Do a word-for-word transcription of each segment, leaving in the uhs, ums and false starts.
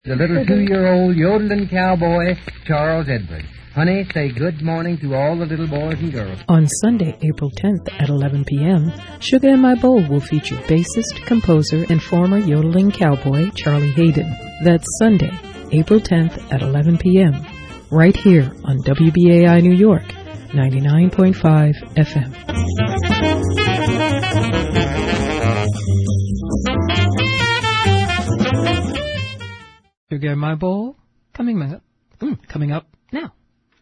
The little two-year-old yodeling cowboy, Charles Edward. Honey, say good morning to all the little boys and girls. On Sunday, April tenth at eleven p.m., Sugar in My Bowl will feature bassist, composer, and former yodeling cowboy Charlie Hayden. That's Sunday, April tenth at eleven p.m., right here on W B A I New York, ninety-nine point five F M. Sugar in My Bowl, coming up, mm, coming up now.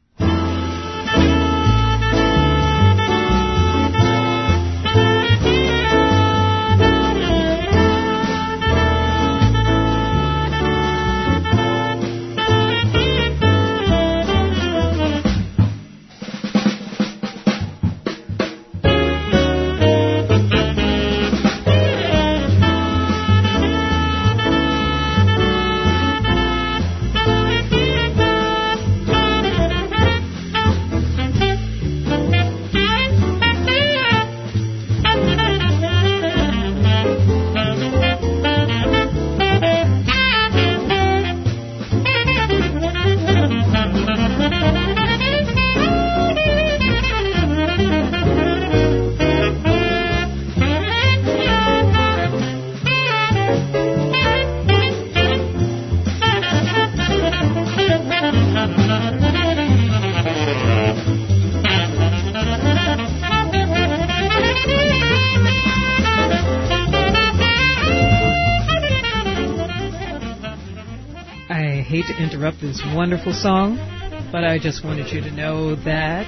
Interrupt this wonderful song, but I just wanted you to know that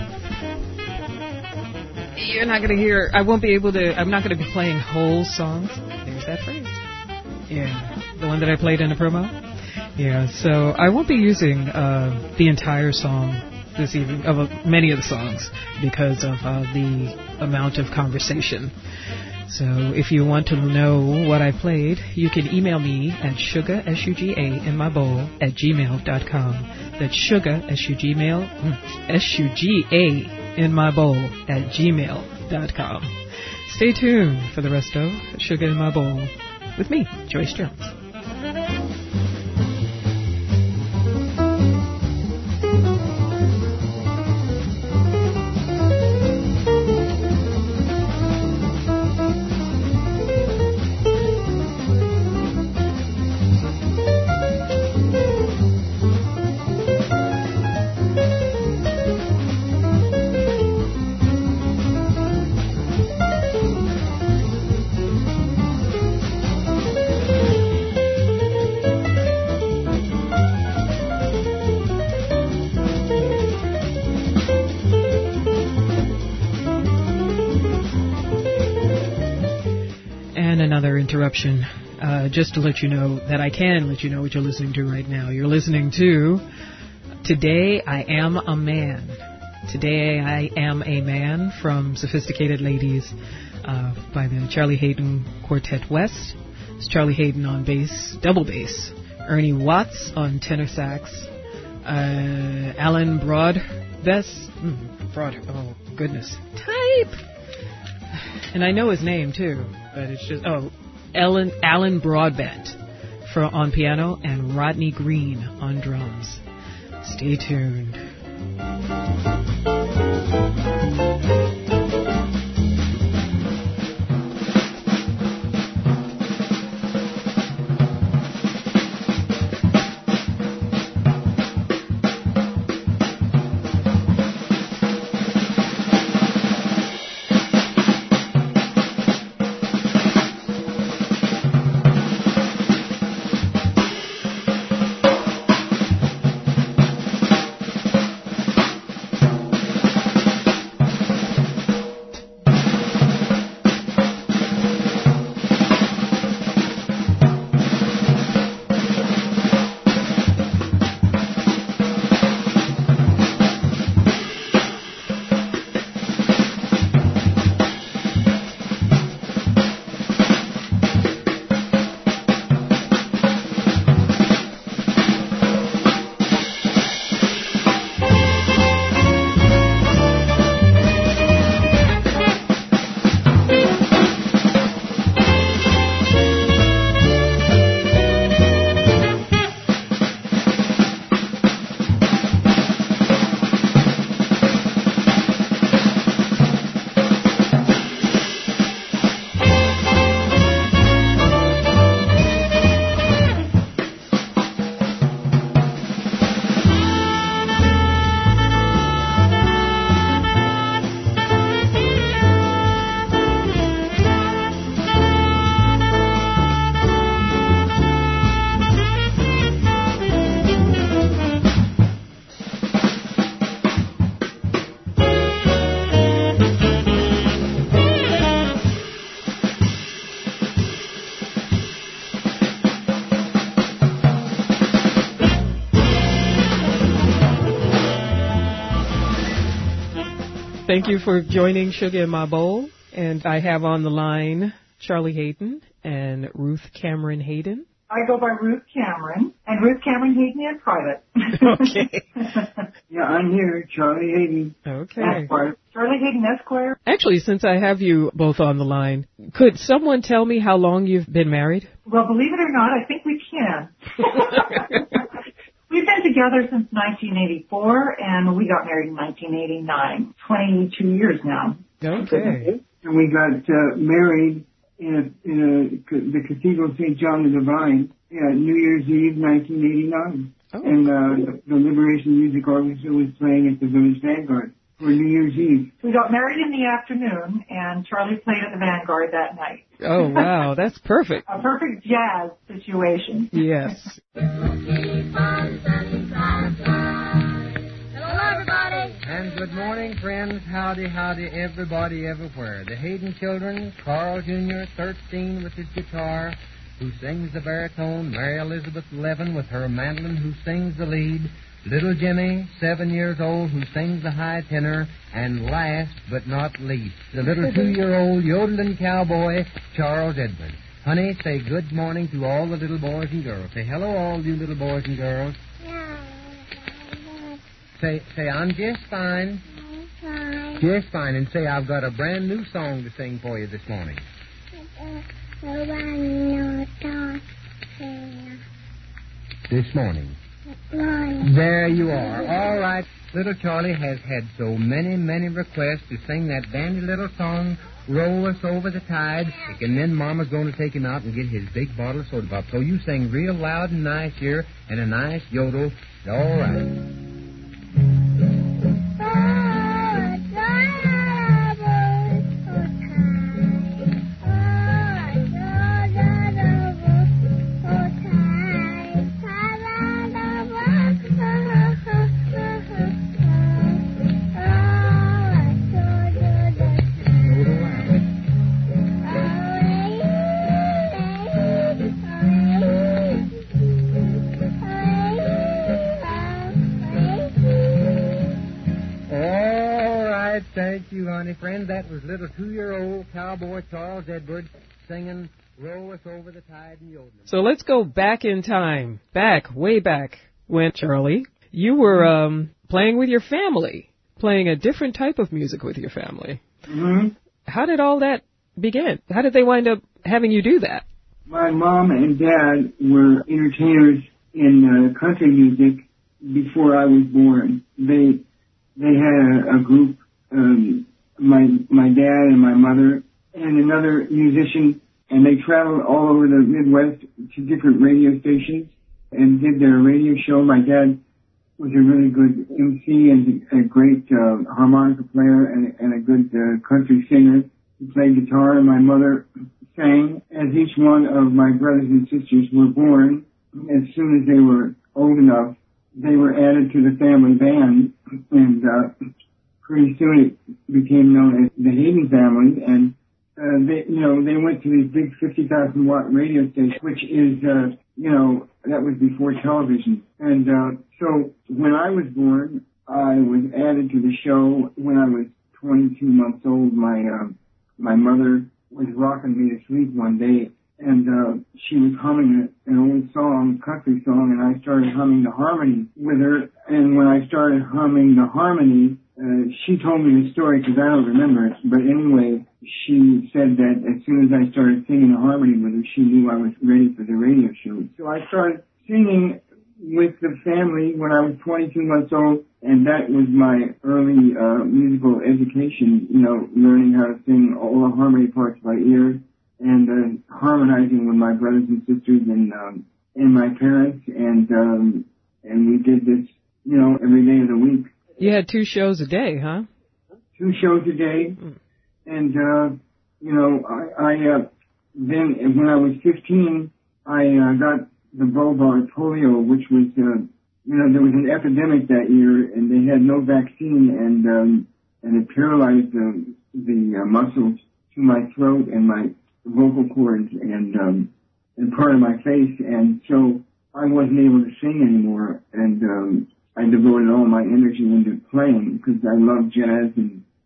you're not going to hear, I won't be able to, I'm not going to be playing whole songs. There's that phrase. Yeah, the one that I played in the promo. Yeah, so I won't be using uh, the entire song this evening, of uh, many of the songs, because of uh, the amount of conversation. So if you want to know what I played, you can email me at sugar, S U G A, in my bowl, at gmail dot com. That's sugar, S U G mail, S U G A, in my bowl, at gmail dot com. Stay tuned for the rest of Sugar in My Bowl with me, Joyce Jones. Interruption, uh, just to let you know that I can let you know what you're listening to right now. You're listening to Today I Am a Man. Today I Am a Man from Sophisticated Ladies uh, by the Charlie Hayden Quartet West. It's Charlie Hayden on bass, double bass. Ernie Watts on tenor sax. Uh, Alan Broadbest. Mm, Broad, oh, goodness. Type! And I know his name, too, but it's just, oh, Ellen, Alan Broadbent for, on piano, and Rodney Green on drums. Stay tuned. Thank you for joining Sugar in My Bowl. And I have on the line Charlie Hayden and Ruth Cameron Hayden. I go by Ruth Cameron, and Ruth Cameron Hayden in private. Okay. Yeah, I'm here, Charlie Hayden. Okay. Esquire. Charlie Hayden Esquire. Actually, since I have you both on the line, could someone tell me how long you've been married? Well, believe it or not, I think we can. We've been together since nineteen eighty-four, and we got married in nineteen eighty-nine. twenty-two years now. Okay. And we got uh, married in, a, in a, the Cathedral of Saint John the Divine, yeah, New Year's Eve, nineteen eighty-nine. Oh. And uh, the Liberation Music Orchestra was playing at the Village Vanguard for New Year's Eve. We got married in the afternoon, and Charlie played at the Vanguard that night. Oh, wow, that's perfect. A perfect jazz situation. Yes. And good morning, friends. Howdy, howdy, everybody, everywhere. The Hayden children, Carl Junior, thirteen, with his guitar, who sings the baritone, Mary Elizabeth, eleven, with her mandolin, who sings the lead, little Jimmy, seven years old, who sings the high tenor, and last but not least, the little two-year-old yodeling cowboy, Charles Edwards. Honey, say good morning to all the little boys and girls. Say hello, all you little boys and girls. Say, say, I'm just fine. I'm fine. Just fine. And say, I've got a brand new song to sing for you this morning. This morning. Morning. There you are. All right. Little Charlie has had so many, many requests to sing that dandy little song, Roll Us Over the Tide, and then Mama's going to take him out and get his big bottle of soda pop. So you sing real loud and nice here, and a nice yodel. All right. Thank you, honey friend. That was little two-year-old cowboy Charles Edwards singing Roll Us Over the Tide and Yodeling. So let's go back in time, back, way back when, Charlie, you were um, playing with your family, playing a different type of music with your family. Mm-hmm. How did all that begin? How did they wind up having you do that? My mom and dad were entertainers in uh, country music before I was born. They they had a, a group. Um, my my dad and my mother and another musician, and they traveled all over the Midwest to different radio stations and did their radio show. My dad was a really good M C and a great uh, harmonica player and, and a good uh, country singer. He played guitar, and my mother sang. As each one of my brothers and sisters were born, as soon as they were old enough, they were added to the family band, and uh, pretty soon it became known as the Hayden family, and uh, they, you know, they went to these big fifty thousand watt radio stations, which is, uh, you know, that was before television. And uh, so when I was born, I was added to the show when I was twenty-two months old. My uh, my mother was rocking me to sleep one day, and uh, she was humming an old song, country song, and I started humming the harmony with her. And when I started humming the harmony, Uh, she told me the story because I don't remember it, but anyway, she said that as soon as I started singing the harmony with her, she knew I was ready for the radio show. So I started singing with the family when I was twenty-two months old, and that was my early uh, musical education, you know, learning how to sing all the harmony parts by ear and uh, harmonizing with my brothers and sisters and um, and my parents, and um, and we did this, you know, every day of the week. You had two shows a day, huh? Two shows a day. And, uh, you know, I, I uh, then when I was fifteen, I uh, got the bulbar polio, which was, uh, you know, there was an epidemic that year, and they had no vaccine, and um, and it paralyzed the, the uh, muscles to my throat and my vocal cords and, um, and part of my face. And so I wasn't able to sing anymore. And, um, I devoted all my energy into playing because I love jazz and,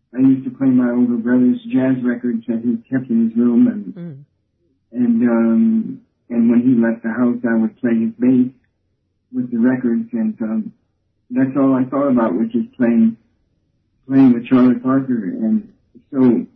I used to play my older brother's jazz records that he kept in his room, and Mm. and um, and when he left the house, I would play his bass with the records, and um, that's all I thought about was just playing playing with Charlie Parker, and so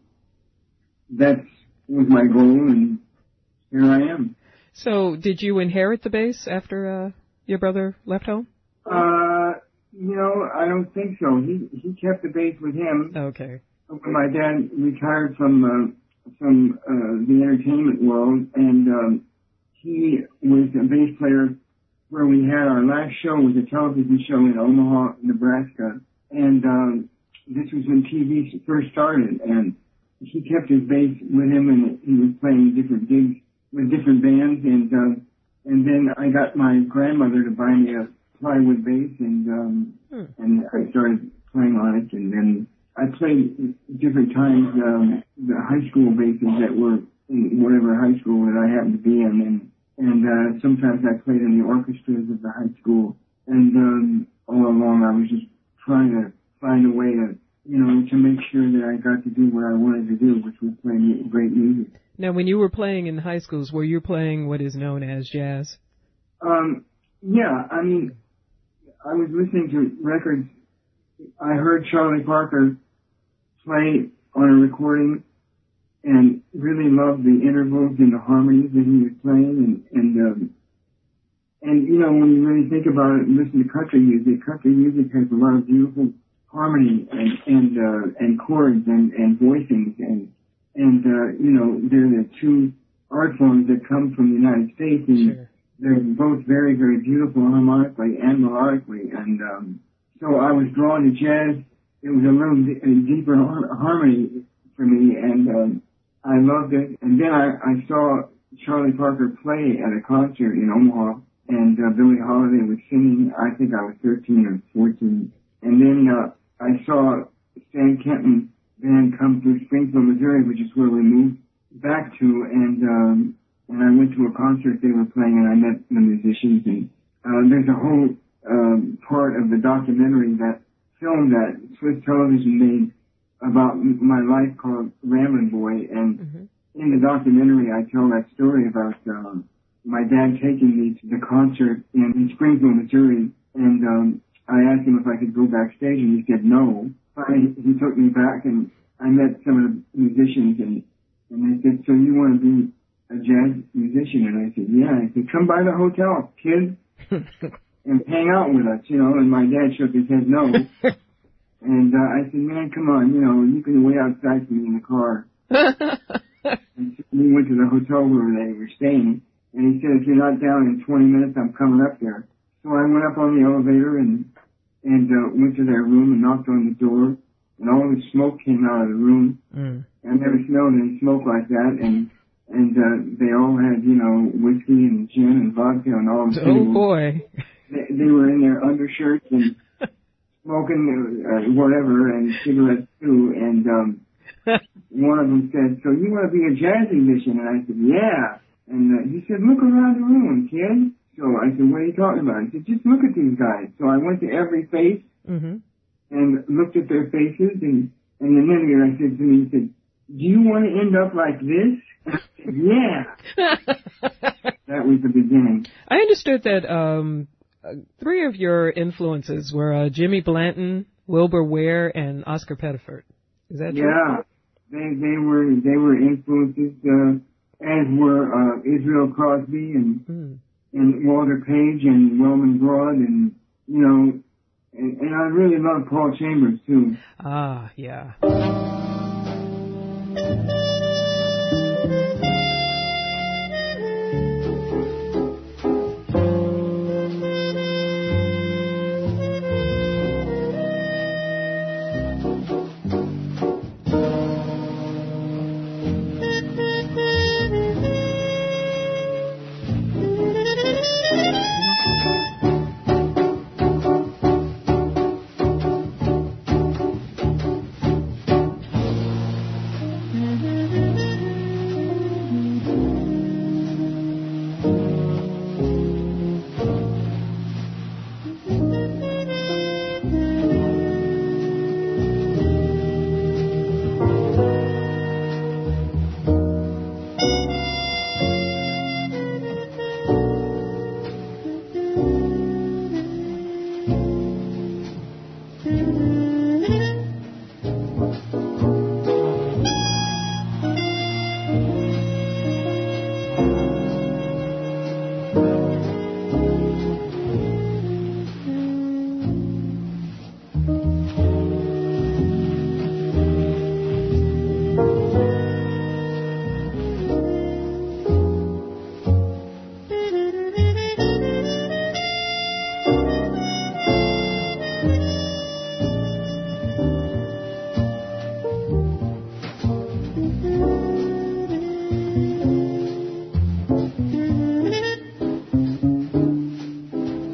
that was my goal, and here I am. So, did you inherit the bass after uh, your brother left home? Uh, you know, I don't think so. He he kept the bass with him. Okay. When my dad retired from uh, from uh, the entertainment world, and um, he was a bass player where we had our last show was a television show in Omaha, Nebraska, and um, this was when T V first started, and he kept his bass with him, and he was playing different gigs with different bands, and uh, and then I got my grandmother to buy me a plywood bass, and um, hmm. and I started playing on it, and then I played different times um, the high school basses that were in whatever high school that I happened to be in, and and uh, sometimes I played in the orchestras of the high school, and um, all along I was just trying to find a way to, you know, to make sure that I got to do what I wanted to do, which was play great music. Now, when you were playing in high schools, were you playing what is known as jazz? Um, yeah, I mean, I was listening to records. I heard Charlie Parker play on a recording and really loved the intervals and the harmonies that he was playing. And, and, um, and you know, when you really think about it and listen to country music, country music has a lot of beautiful harmony and, and, uh, and chords and, and voicings, and, and, uh, you know, they're the two art forms that come from the United States, and sure. They're both very, very beautiful harmonically and melodically, and, um, so I was drawn to jazz. It was a little d- a deeper har- harmony for me, and, um, I loved it. And then I, I saw Charlie Parker play at a concert in Omaha, and, uh, Billie Holiday was singing. I think I was thirteen or fourteen. And then, uh, I saw Stan Kenton band come through Springfield, Missouri, which is where we moved back to, and um, and I went to a concert they were playing, and I met the musicians, and uh, there's a whole um, part of the documentary, that film that Swiss Television made about my life called Ramblin' Boy, and mm-hmm. in the documentary I tell that story about um, my dad taking me to the concert in, in Springfield, Missouri, and um, I asked him if I could go backstage, and he said no. I, he took me back, and I met some of the musicians, and, and they said, so you want to be a jazz musician? And I said, yeah. I said, come by the hotel, kid, and hang out with us, you know. And my dad shook his head no. And uh, I said, man, come on, you know, you can wait outside for me in the car. And so we went to the hotel where they were staying, and he said, if you're not down in twenty minutes, I'm coming up there. So I went up on the elevator and and uh, went to their room and knocked on the door, and all the smoke came out of the room. Mm. I never smelled any smoke like that, and and uh, they all had, you know, whiskey and gin and vodka and all. The oh boy! They, they were in their undershirts and smoking uh, whatever, and cigarettes too. And um, one of them said, "So you want to be a jazz musician?" And I said, "Yeah." And uh, he said, "Look around the room, kid." So I said, what are you talking about? He said, just look at these guys. So I went to every face mm-hmm. and looked at their faces, and, and the interviewer, I said to me, he said, do you want to end up like this? And I said, yeah. That was the beginning. I understood that um, three of your influences were uh, Jimmy Blanton, Wilbur Ware, and Oscar Pettiford. Is that true? Yeah. They, they were, they were influences, uh, as were uh, Israel Crosby and... Mm. and Walter Page and Wellman Broad, and, you know, and, and I really love Paul Chambers, too. Ah, yeah.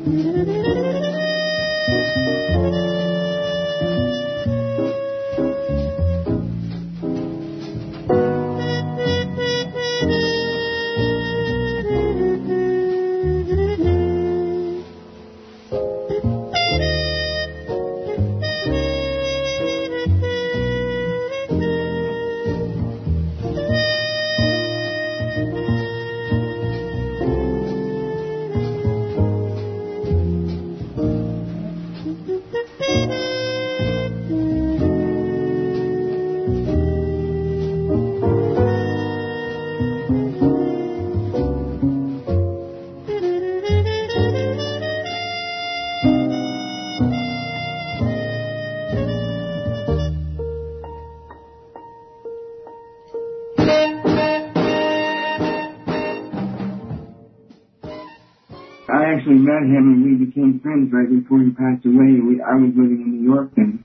I actually met him and we became friends right before he passed away. We, I was living in New York then.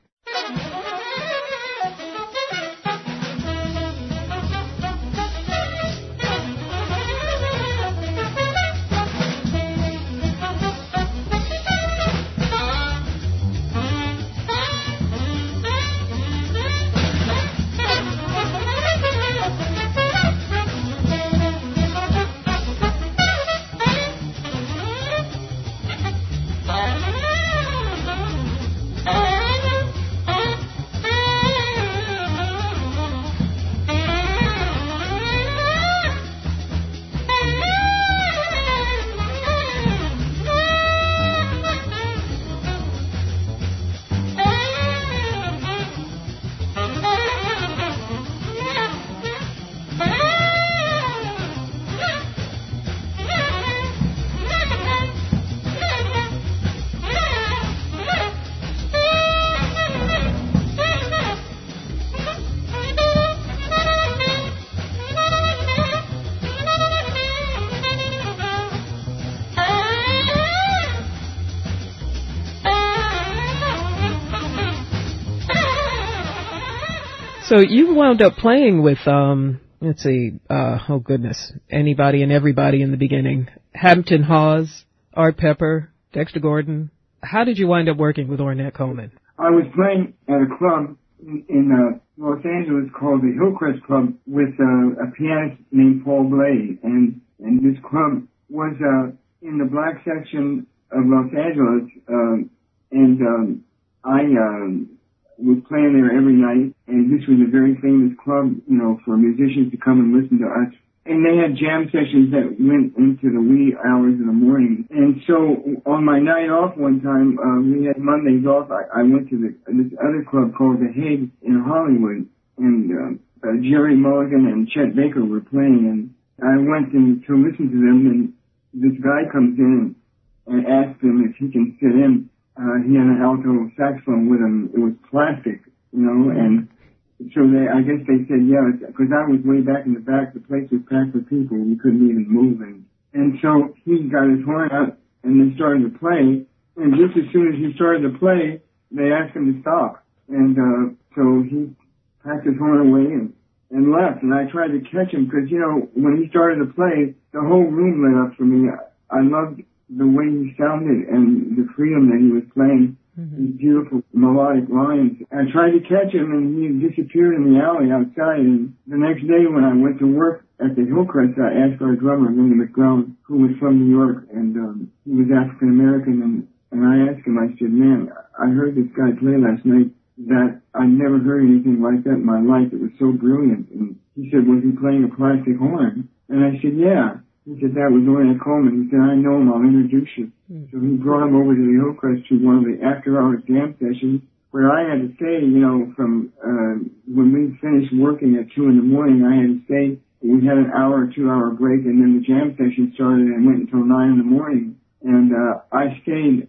So you wound up playing with, um, let's see, uh, oh goodness, anybody and everybody in the beginning. Hampton Hawes, Art Pepper, Dexter Gordon. How did you wind up working with Ornette Coleman? I was playing at a club in, in uh, Los Angeles called the Hillcrest Club with uh, a pianist named Paul Bley. And, and this club was uh, in the black section of Los Angeles. Um, and um, I... Um, was playing there every night, and this was a very famous club, you know, for musicians to come and listen to us. And they had jam sessions that went into the wee hours of the morning. And so on my night off one time, uh, we had Mondays off, I, I went to the, this other club called The Hague in Hollywood, and uh, uh, Jerry Mulligan and Chet Baker were playing, and I went in to listen to them, and this guy comes in and, and asks him if he can sit in. Uh, he had an alto saxophone with him. It was plastic, you know, and so they, I guess they said, yeah, because I was way back in the back. The place was packed with people. We couldn't even move. And, and so he got his horn out and they started to play. And just as soon as he started to play, they asked him to stop. And, uh, so he packed his horn away and, and left. And I tried to catch him because, you know, when he started to play, the whole room lit up for me. I, I loved the way he sounded and the freedom that he was playing, mm-hmm. these beautiful melodic lines. I tried to catch him and he disappeared in the alley outside. And the next day when I went to work at the Hillcrest, I asked our drummer, Linda McBrown, who was from New York, and um, he was African American, and, and I asked him, I said, man, I heard this guy play last night that I never heard anything like that in my life. It was so brilliant. And he said, was he playing a plastic horn? And I said, yeah. He said, that was Ornette Coleman. He said, I know him, I'll introduce you. Mm. So he brought him over to the Hillcrest to one of the after-hours jam sessions where I had to stay, you know, from uh, when we finished working at two in the morning, I had to stay. We had an hour or two-hour break, and then the jam session started and went until nine in the morning. And uh, I stayed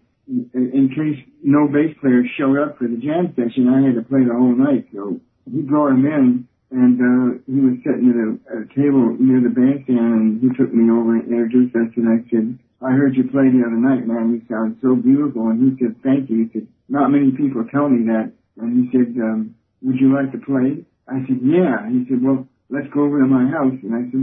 in case no bass player showed up for the jam session. I had to play the whole night. So he brought him in. And uh, he was sitting at a, a table near the bandstand, and he took me over and introduced us, and I said, I heard you play the other night, man. You sound so beautiful. And he said, thank you. He said, not many people tell me that. And he said, um, would you like to play? I said, yeah. He said, well, let's go over to my house. And I said, well,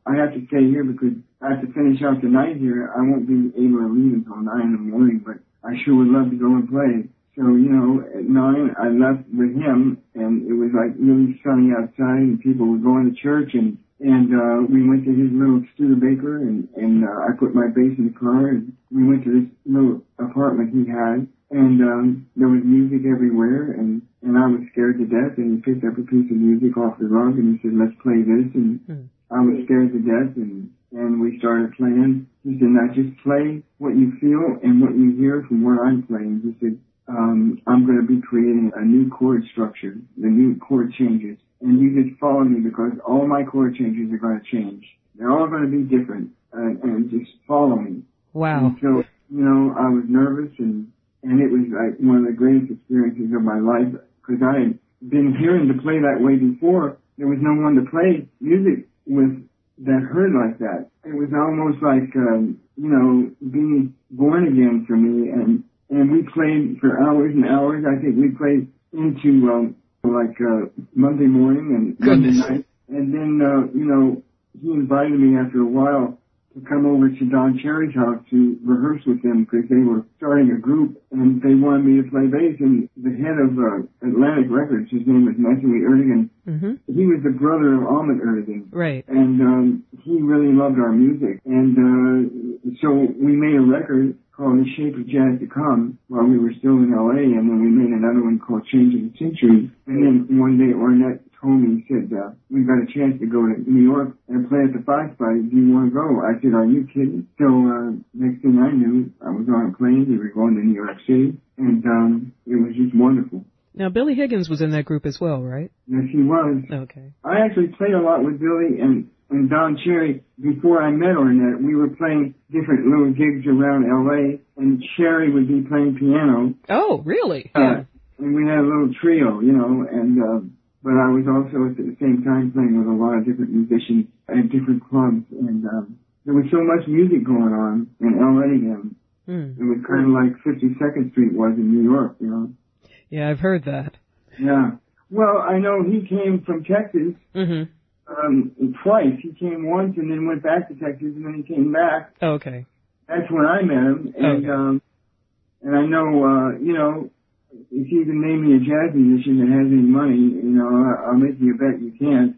I have to stay here because I have to finish out the night here. I won't be able to leave until nine in the morning, but I sure would love to go and play. So, you know, at nine, I left with him, and it was like really sunny outside, and people were going to church, and and uh, we went to his little Studebaker, and and uh, I put my bass in the car, and we went to this little apartment he had, and um, there was music everywhere, and and I was scared to death, and he picked up a piece of music off the rug, and he said, let's play this, and mm. I was scared to death, and and we started playing. He said, now just play what you feel and what you hear from where I'm playing. He said, um, I'm going to be creating a new chord structure, the new chord changes. And you just follow me because all my chord changes are going to change. They're all going to be different. Uh, and just follow me. Wow. And so, you know, I was nervous, and, and it was like one of the greatest experiences of my life because I had been hearing to play that way before. There was no one to play music with that heard like that. It was almost like, um, you know, being born again for me. And, and we played for hours and hours. I think we played into, um, like, uh, Monday morning and Goodness. Monday night. And then, uh, you know, he invited me after a while to come over to Don Cherry's house to rehearse with them because they were starting a group and they wanted me to play bass. And the head of uh, Atlantic Records, his name was Messery Erdogan, mm-hmm. he was the brother of Ahmet Erdogan. Right. And um, he really loved our music. And uh, so we made a record called The Shape of Jazz to Come while we were still in L A, and then we made another one called Changing the Century. And then one day Ornette told me, he said, uh, we've got a chance to go to New York and play at the Fox Party. Do you want to go? I said, are you kidding? So uh, next thing I knew, I was on a plane. We were going to New York City, and um, it was just wonderful. Now, Billy Higgins was in that group as well, right? Yes, he was. Okay. I actually played a lot with Billy and, and Don Cherry. Before I met Ornette, we were playing different little gigs around L A, and Cherry would be playing piano. Oh, really? Uh, yeah. And we had a little trio, you know, and... Uh, But I was also at the same time playing with a lot of different musicians at different clubs, and um, there was so much music going on in L A. And mm. It was kind of like fifty-second Street was in New York, you know. Yeah, I've heard that. Yeah. Well, I know he came from Texas mm-hmm. um, twice. He came once and then went back to Texas, and then he came back. Oh, okay. That's when I met him, and okay. um, and I know, uh, you know. If you can name me a jazz musician that has any money, you know, I'll make you a bet you can't.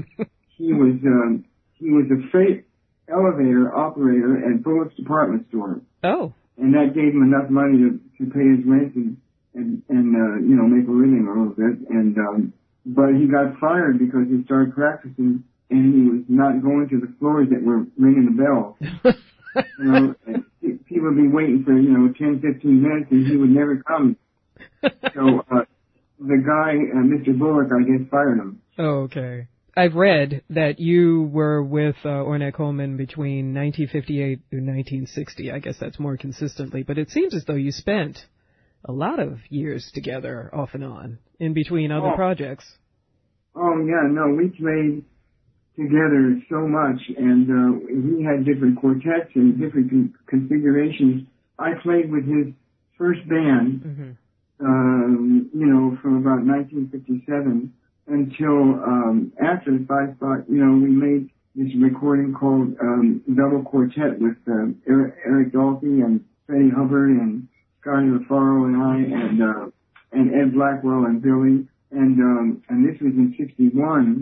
he was um, he was a freight elevator operator at Bullock's department store. Oh. And that gave him enough money to, to pay his rent and and, and uh, you know, make a living a little bit. And um, but he got fired because he started practicing and he was not going to the floors that were ringing the bell. you know, and people would be waiting for you know ten, fifteen minutes and he would never come. So, uh, the guy, uh, Mister Bullock, I guess, fired him. Oh, okay. I've read that you were with uh, Ornette Coleman between nineteen fifty-eight and nineteen sixty. I guess that's more consistently. But it seems as though you spent a lot of years together, off and on, in between other oh. projects. Oh, yeah, no, we played together so much, and uh, he had different quartets and different con- configurations. I played with his first band. Mm-hmm. Um, you know, from about nineteen fifty-seven until um, after the Five Spot, you know, we made this recording called um, Double Quartet with uh, Eric, Eric Dolphy and Freddie Hubbard and Scotty LaFaro and I and uh, and Ed Blackwell and Billy, and um, and this was in sixty-one.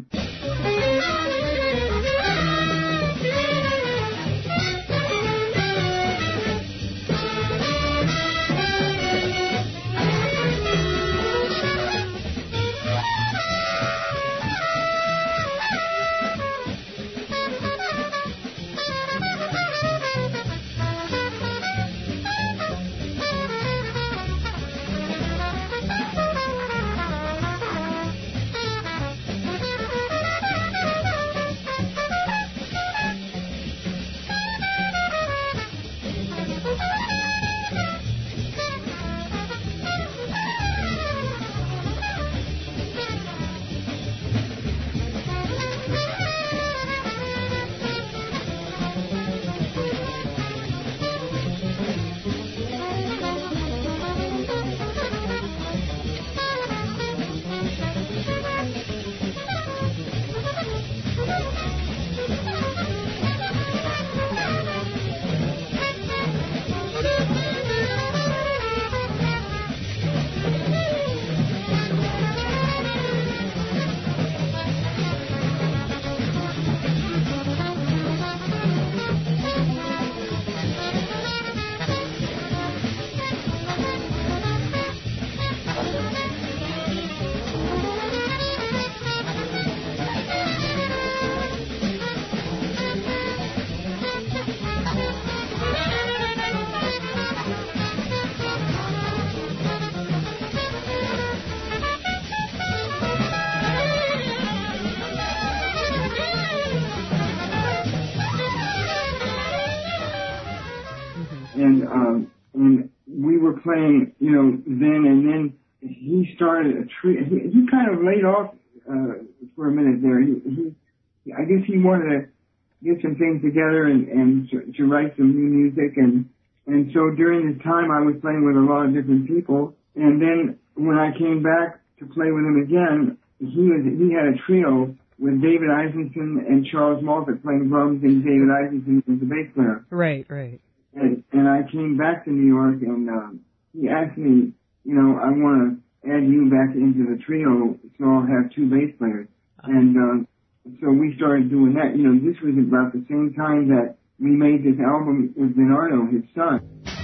um, and we were playing, you know, then and then he started a trio. He, he kind of laid off uh, for a minute there. He, he, I guess he wanted to get some things together and, and to, to write some new music. And, and so during this time I was playing with a lot of different people. And then when I came back to play with him again, he was, he had a trio with David Eisenson and Charles Moffett playing drums, and David Eisenson was the bass player. Right, right. And, and I came back to New York, and uh, he asked me, you know, I want to add you back into the trio, so I'll have two bass players. Uh-huh. And uh, so we started doing that. You know, this was about the same time that we made this album with Bernardo, his son.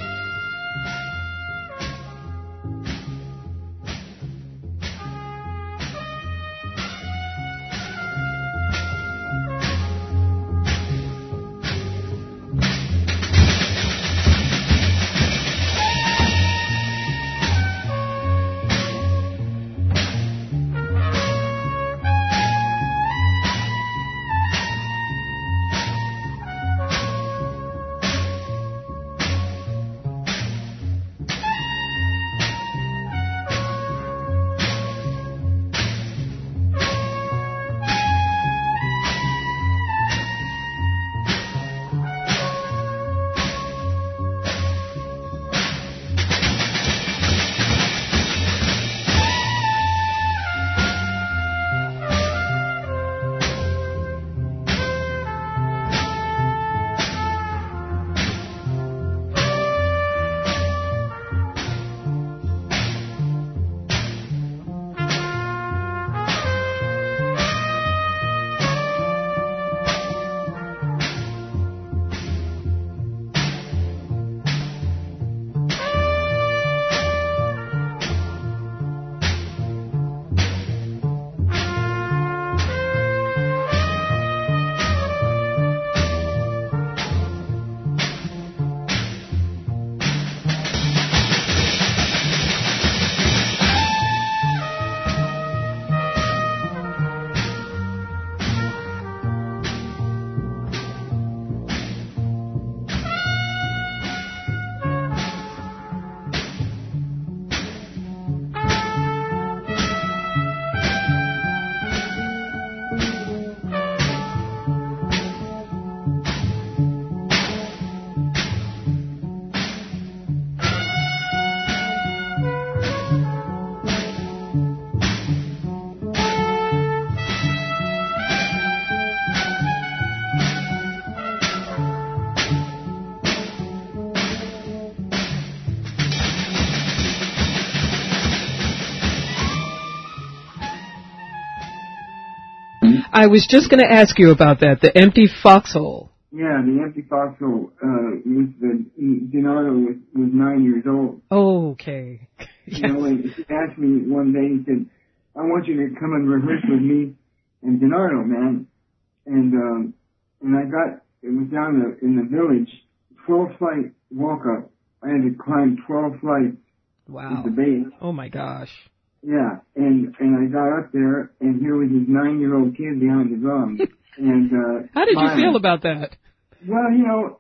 I was just going to ask you about that, the Empty Foxhole. Yeah, the Empty Foxhole uh, was the, Bernardo was, was nine years old. Oh, okay. Yes. You know, and he asked me one day, he said, I want you to come and rehearse with me and Bernardo, man. And, um, and I got, it was down the, in the village, twelve flight walk up. I had to climb twelve flights. Wow. With the bass. Oh my gosh. Yeah, and, and I got up there, and here was this nine-year-old kid behind the drums. And, uh, how did smiling. you feel about that? Well, you know,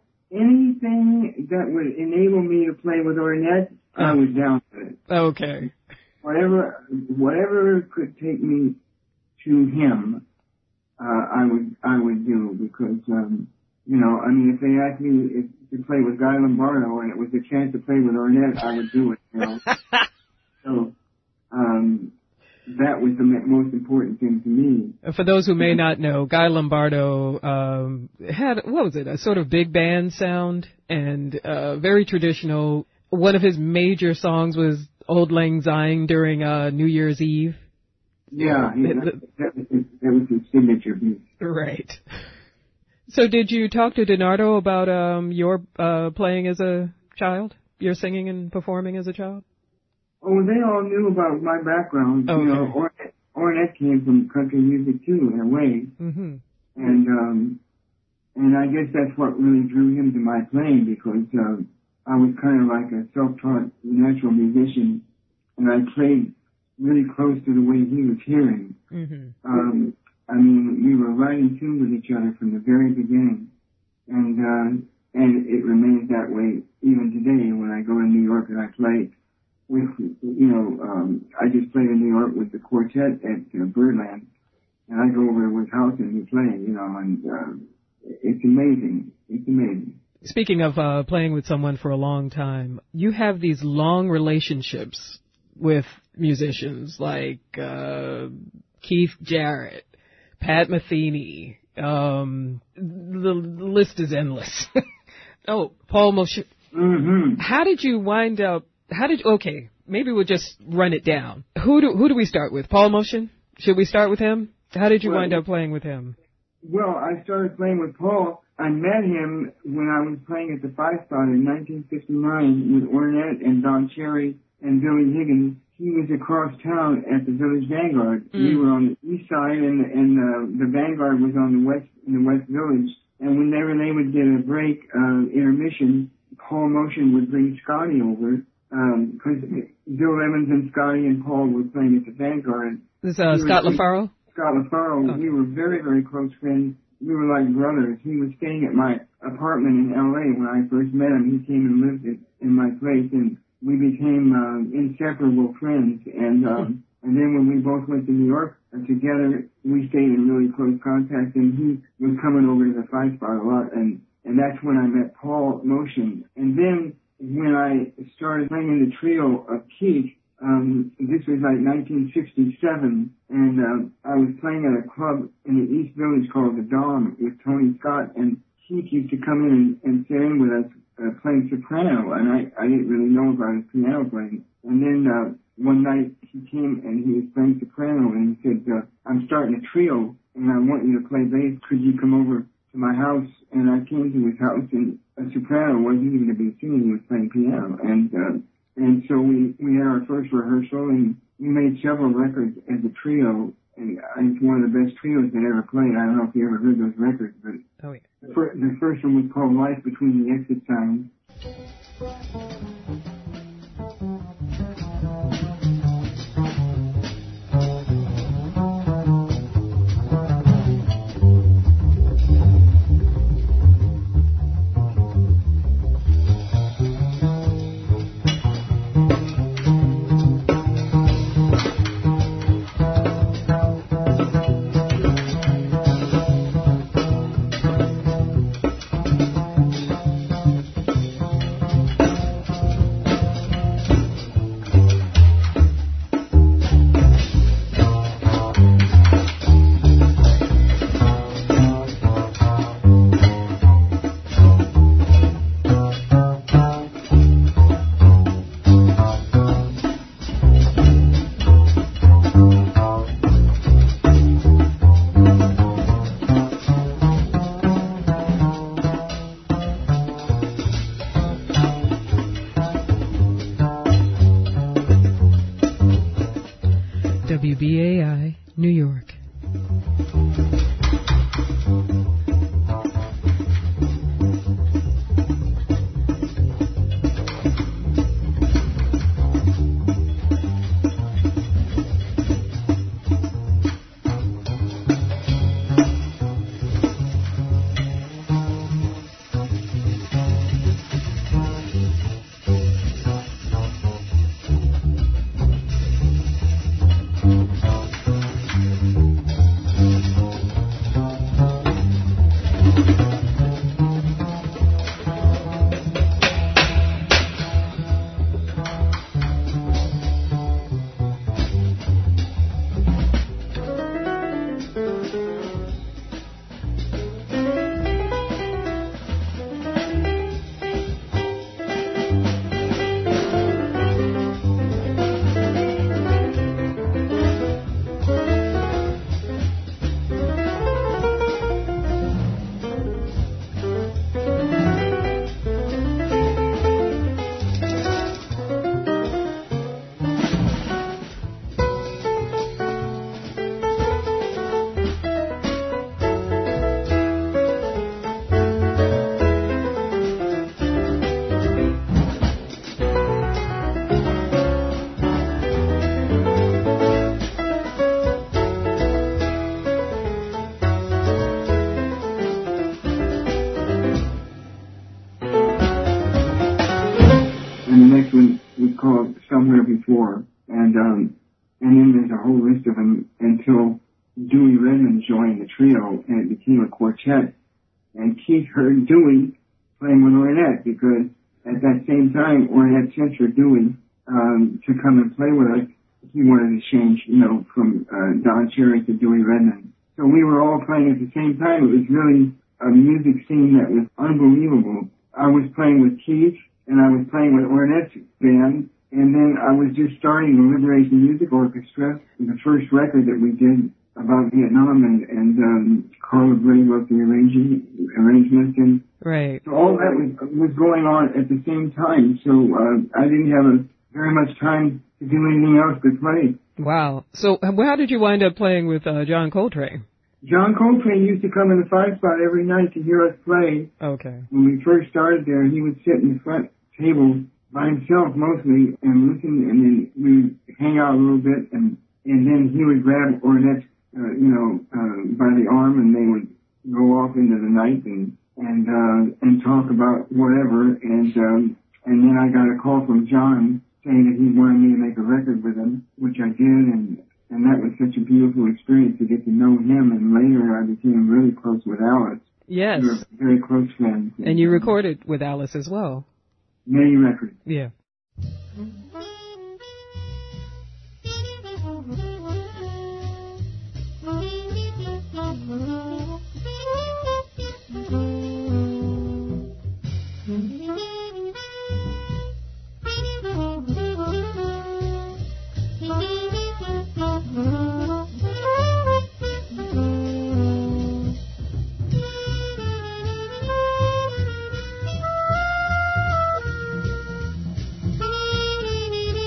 anything that would enable me to play with Ornette, uh, I was down with it. Okay. Whatever, whatever could take me to him, uh, I would, I would do, because, um, you know, I mean, if they asked me if, to play with Guy Lombardo and it was a chance to play with Ornette, I would do it, you know. So, um, that was the most important thing to me. For those who may not know, Guy Lombardo um, had, what was it, a sort of big band sound and uh, very traditional. One of his major songs was Auld Lang Syne during uh, New Year's Eve. Yeah, he, that, that, was his, that was his signature piece. Right. So did you talk to Bernardo about um, your uh, playing as a child, your singing and performing as a child? Oh, they all knew about my background. Okay. You know, Ornette, Ornette came from country music too, in a way. Mm-hmm. And um, and I guess that's what really drew him to my playing, because uh, I was kind of like a self-taught natural musician, and I played really close to the way he was hearing. Mm-hmm. Um, I mean, we were right in tune with each other from the very beginning. And uh, and it remains that way even today when I go to New York and I play with, you know, um, I just played in New York with the quartet at uh, Birdland, and I go over with House and we play, you know, and uh, it's amazing. It's amazing. Speaking of uh, playing with someone for a long time, you have these long relationships with musicians like uh, Keith Jarrett, Pat Metheny. Um, the, the list is endless. Oh, Paul Moshe. Mm-hmm. How did you wind up? How did you, okay? Maybe we'll just run it down. Who do who do we start with? Paul Motion? Should we start with him? How did you well, wind up playing with him? Well, I started playing with Paul. I met him when I was playing at the Five Spot in nineteen fifty-nine with Ornette and Don Cherry and Billy Higgins. He was across town at the Village Vanguard. Mm. We were on the east side, and and uh, the Vanguard was on the west in the West Village. And whenever they would get a break, uh, intermission, Paul Motion would bring Scotty over because um, Bill Evans and Scotty and Paul were playing at the Vanguard. This is uh, Scott LaFaro? Scott LaFaro. Oh. We were very, very close friends. We were like brothers. He was staying at my apartment in L A when I first met him. He came and lived at, in my place, and we became uh, inseparable friends. And um, and then when we both went to New York uh, together, we stayed in really close contact. And he was coming over to the Five Spot a lot, and and that's when I met Paul Motion. And then when I started playing in the trio of Keith. Um, this was like nineteen sixty-seven, and um, I was playing at a club in the East Village called the Dawn with Tony Scott, and Keith used to come in and, and sit in with us uh, playing soprano, and I, I didn't really know about his piano playing. And then uh, one night he came and he was playing soprano, and he said, uh, I'm starting a trio, and I want you to play bass. Could you come over to my house? And I came to his house, and a soprano wasn't even to be seen. He was playing piano, and uh, And so we, we had our first rehearsal, and we made several records as a trio, and it's one of the best trios that ever played. I don't know if you ever heard those records, but oh, yeah. the, fir- the first one was called Life Between the Exit Signs. W B A I, New York. one was called Somewhere Before, and um, and then there's a whole list of them until Dewey Redman joined the trio, and it became a quartet. And Keith heard Dewey playing with Ornette, because at that same time, Ornette censored Dewey um, to come and play with us. He wanted to change, you know, from uh, Don Cherry to Dewey Redman. So we were all playing at the same time. It was really a music scene that was unbelievable. I was playing with Keith, and I was playing with Ornette's band, and then I was just starting the Liberation Music Orchestra, the first record that we did about Vietnam, and, and um, Carla Bray wrote the arranging, arrangements, and right. So all that was, was going on at the same time, so uh, I didn't have a, very much time to do anything else but play. Wow. So how did you wind up playing with uh, John Coltrane? John Coltrane used to come in the Five Spot every night to hear us play. Okay. When we first started there, he would sit in the front table by himself mostly and listen, and then we would hang out a little bit, and and then he would grab Ornette, uh, you know, uh, by the arm, and they would go off into the night and and uh, and talk about whatever, and um, and then I got a call from John saying that he wanted me to make a record with him, which I did, and and that was such a beautiful experience to get to know him, and later I became really close with Alice. Yes. We were very close friends. And you recorded with Alice as well. Many records. Yeah. Thank you.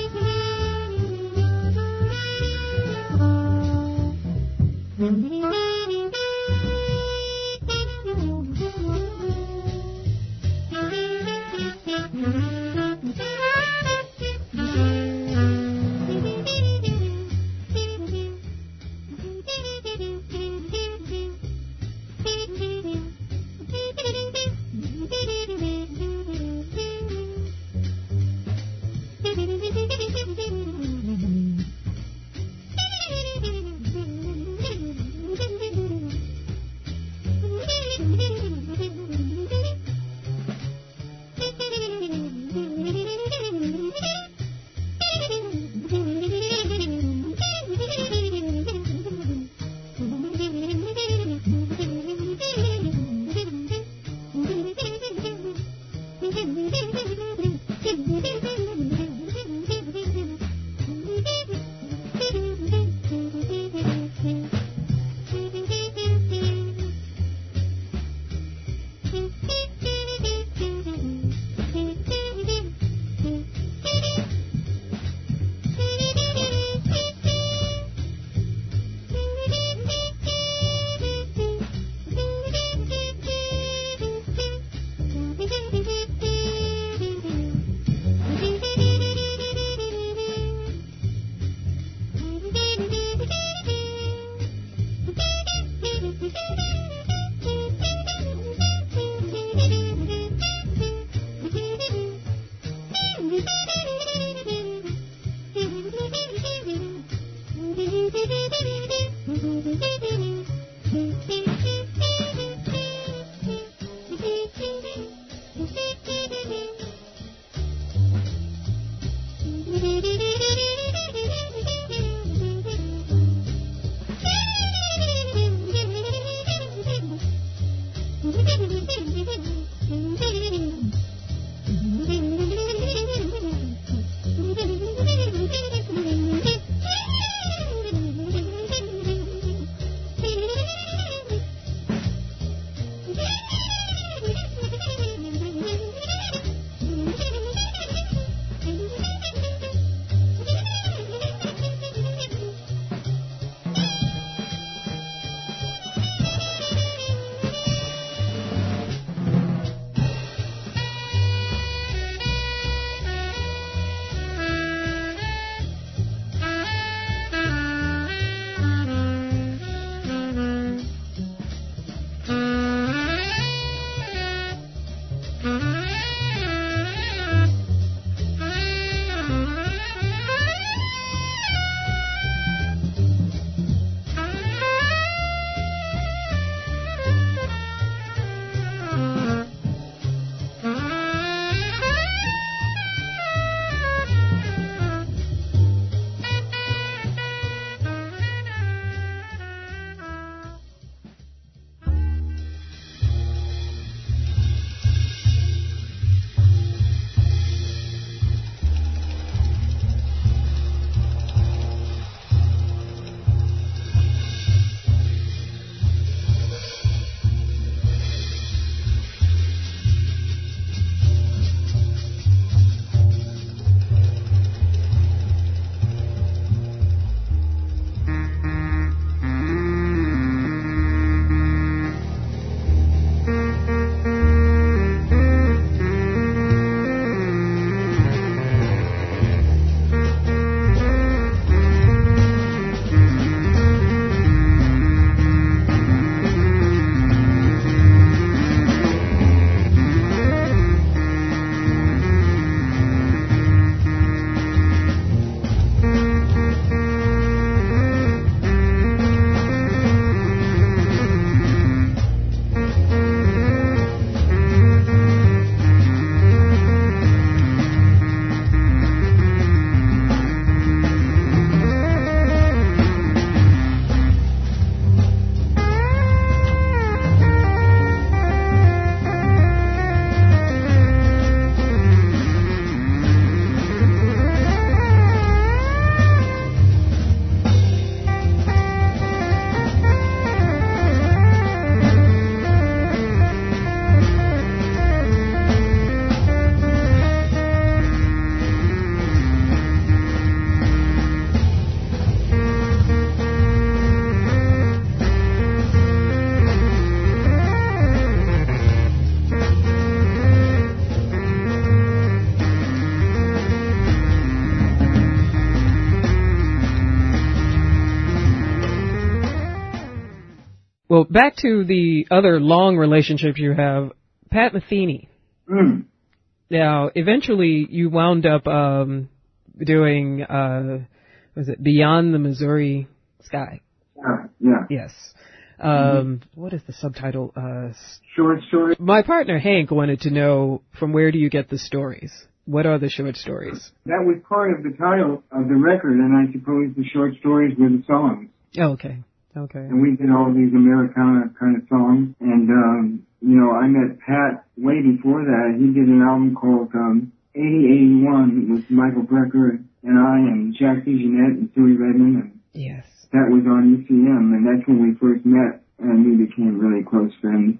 Well, back to the other long relationship you have, Pat Metheny. Mm. Now, eventually you wound up um, doing, uh, was it Beyond the Missouri Sky? Yeah, yeah. Yes. Um, mm-hmm. What is the subtitle? Uh, short stories. My partner Hank wanted to know, from where do you get the stories? What are the short stories? That was part of the title of the record, and I suppose the short stories were the songs. Oh, okay. Okay. And we did all these Americana kind of songs. And, um, you know, I met Pat way before that. He did an album called um, eighty eighty-one with Michael Brecker and I and Jack DeJohnette and Suey Redmond. And yes. That was on U C M, and that's when we first met, and we became really close friends.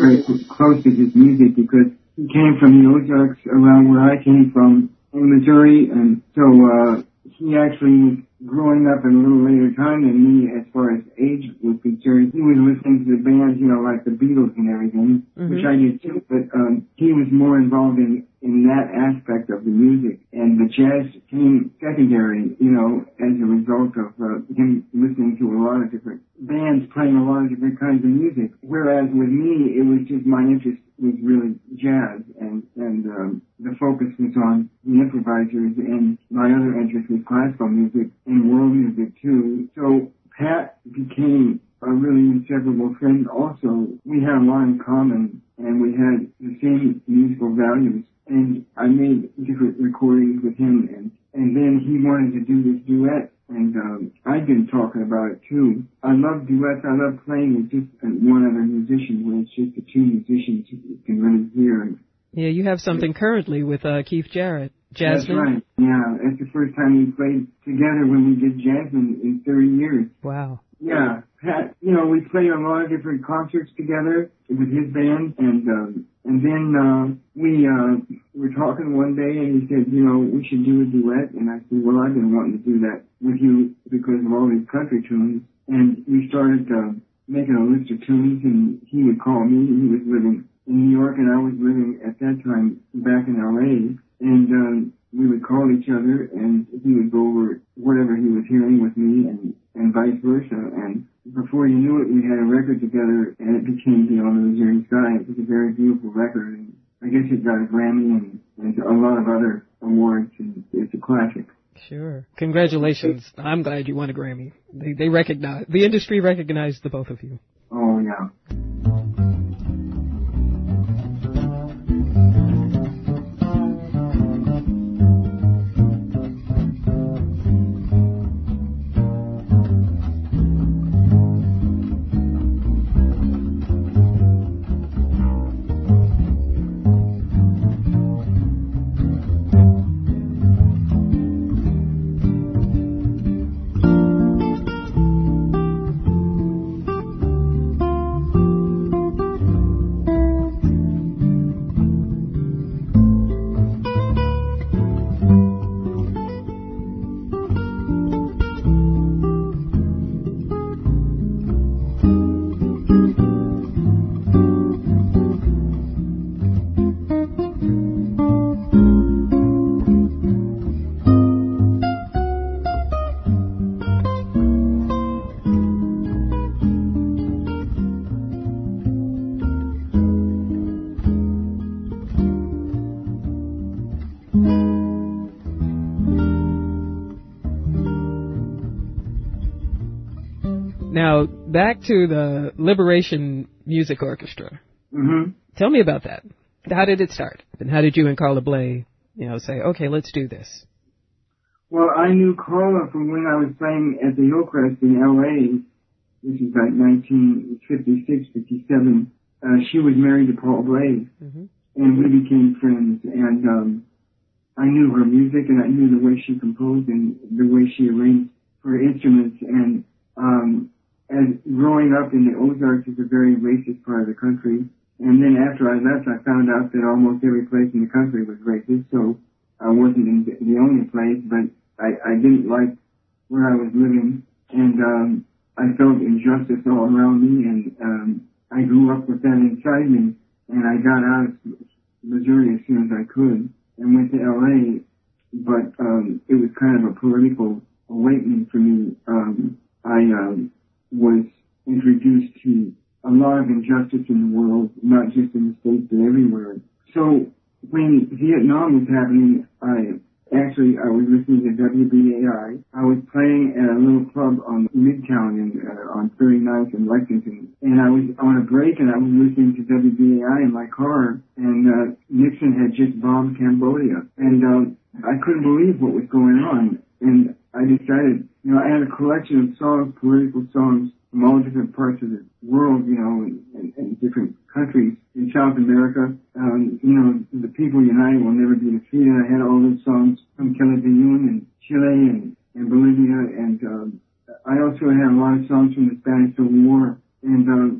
very close to his music because he came from the Ozarks around where I came from in Missouri, and so uh, he actually was growing up in a little later time than me as far as age was concerned. He was listening to the bands, you know, like the Beatles and everything, mm-hmm. which I did too, but um, he was more involved in, in that aspect of the music, and the jazz came secondary, you know, as a result of uh, him listening to a lot of different bands playing a lot of different kinds of music, whereas with me, it was just my interest was really jazz, and, and um, the focus was on the improvisers, and my other interest was classical music and world music too. So Pat became a really inseparable friend also. We had a lot in common, and we had the same musical values, and I made different recordings with him, and, and then he wanted to do this duet. And um, I've been talking about it too. I love duets. I love playing with just one other musician where it's just the two musicians you can really hear. Yeah, you have something currently with uh, Keith Jarrett. Jasmine? That's right. Yeah, that's the first time we played together when we did Jasmine in thirty years. Wow. Yeah, Pat, you know, we played a lot of different concerts together with his band, and um, and then uh, we uh, were talking one day, and he said, you know, we should do a duet, and I said, well, I've been wanting to do that with you because of all these country tunes, and we started uh, making a list of tunes, and he would call me. He was living in New York, and I was living at that time back in L A, and um, we would call each other, and he would go over whatever he was hearing with me, and, and vice versa. And before you knew it, we had a record together, and it became Beyond the Missouri Sky. It was a very beautiful record, and I guess it got a Grammy and, and a lot of other awards, and it's a classic. Sure. Congratulations. I'm glad you won a Grammy. They, they recognize, the industry recognized the both of you. Oh, yeah. Now, back to the Liberation Music Orchestra. Mm-hmm. Tell me about that. How did it start? And how did you and Carla Bley, you know, say, okay, let's do this? Well, I knew Carla from when I was playing at the Hillcrest in L A, which is like nineteen fifty-six, fifty-seven. Uh, she was married to Paul Bley, mm-hmm. and we became friends. And um, I knew her music, and I knew the way she composed and the way she arranged her instruments. And um, as growing up in the Ozarks is a very racist part of the country. And then after I left, I found out that almost every place in the country was racist. So I wasn't in the only place, but I, I didn't like where I was living. And um, I felt injustice all around me. And um, I grew up with that inside me. And I got out of Missouri as soon as I could and went to L A. But um, it was kind of a political awakening for me. Um, I um, was introduced to a lot of injustice in the world, not just in the States, but everywhere. So when Vietnam was happening, I actually, I was listening to W B A I. I was playing at a little club on Midtown in, uh, on thirty-ninth in Lexington. And I was on a break and I was listening to W B A I in my car, and uh, Nixon had just bombed Cambodia. And um, I couldn't believe what was going on. And I decided, you know, I had a collection of songs, political songs, from all different parts of the world, you know, and, and, and different countries in South America. Um, you know, the people united will never be defeated. I had all those songs from Quilapayún and Chile and, and Bolivia, and um, I also had a lot of songs from the Spanish Civil War. And um,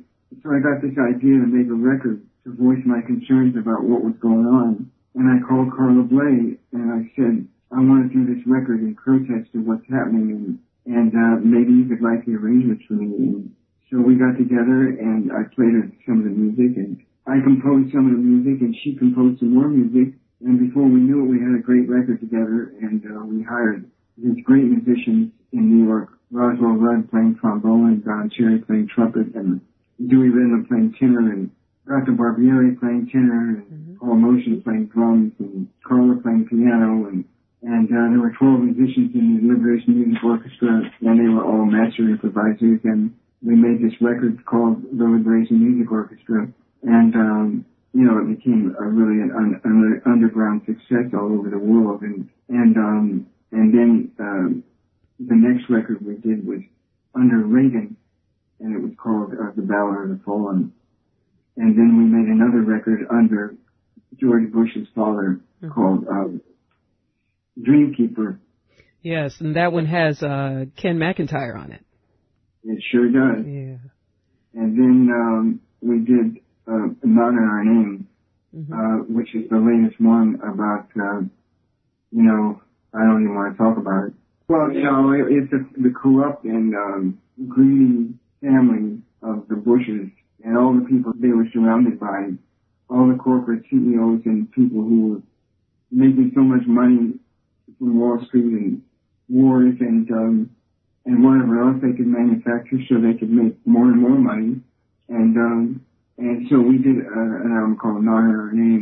So I got this idea to make a record to voice my concerns about what was going on. And I called Carla Bley and I said, I want to do this record in protest to what's happening, and, and uh, maybe you could write the arrangements for me. And so we got together and I played her some of the music, and I composed some of the music and she composed some more music. And before we knew it, we had a great record together, and uh, we hired these great musicians in New York. Roswell Rudd playing trombone, and Don Cherry playing trumpet, and Dewey Ridley playing tenor, and Doctor Barbieri playing tenor, and mm-hmm. Paul Motion playing drums, and Carla playing piano, and and uh, there were twelve musicians in the Liberation Music Orchestra, and they were all master improvisers, and we made this record called the Liberation Music Orchestra, and um, you know, it became a really an, an, an underground success all over the world, and and um, and then uh, the next record we did was under Reagan, and it was called uh, The Ballad of the Fallen, and then we made another record under George Bush's father mm-hmm. called uh, Dreamkeeper. Yes, and that one has uh, Ken McIntyre on it. It sure does. Yeah. And then um, we did uh, Not in Our Name, mm-hmm. uh, which is the latest one about, uh, you know, I don't even want to talk about it. Well, you know, it, it's a, the corrupt and um, greedy family of the Bushes and all the people they were surrounded by, all the corporate C E Os and people who were making so much money from Wall Street and wars and um, and whatever else they could manufacture so they could make more and more money. And um, and so we did uh, an album called Not in Our Name.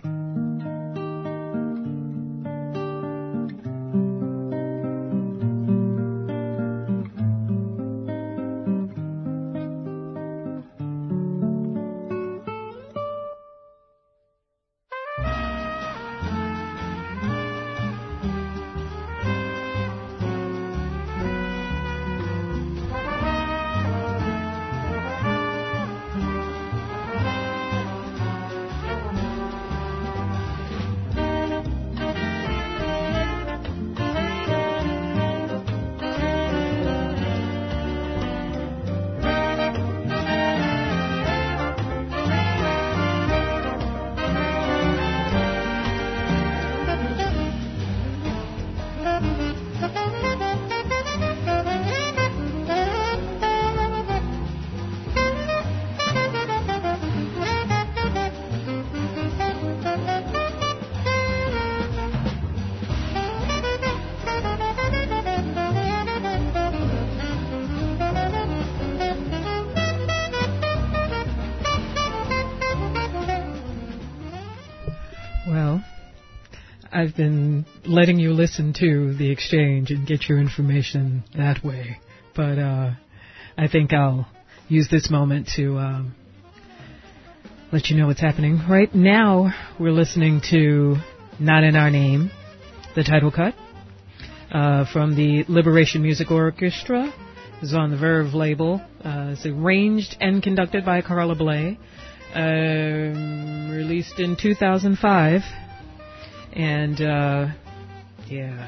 I've been letting you listen to the exchange and get your information that way. But uh, I think I'll use this moment to um, let you know what's happening. Right now, we're listening to Not in Our Name, the title cut, uh, from the Liberation Music Orchestra. It's on the Verve label. Uh, it's arranged and conducted by Carla Bley. Um, released in two thousand five. And, uh, yeah,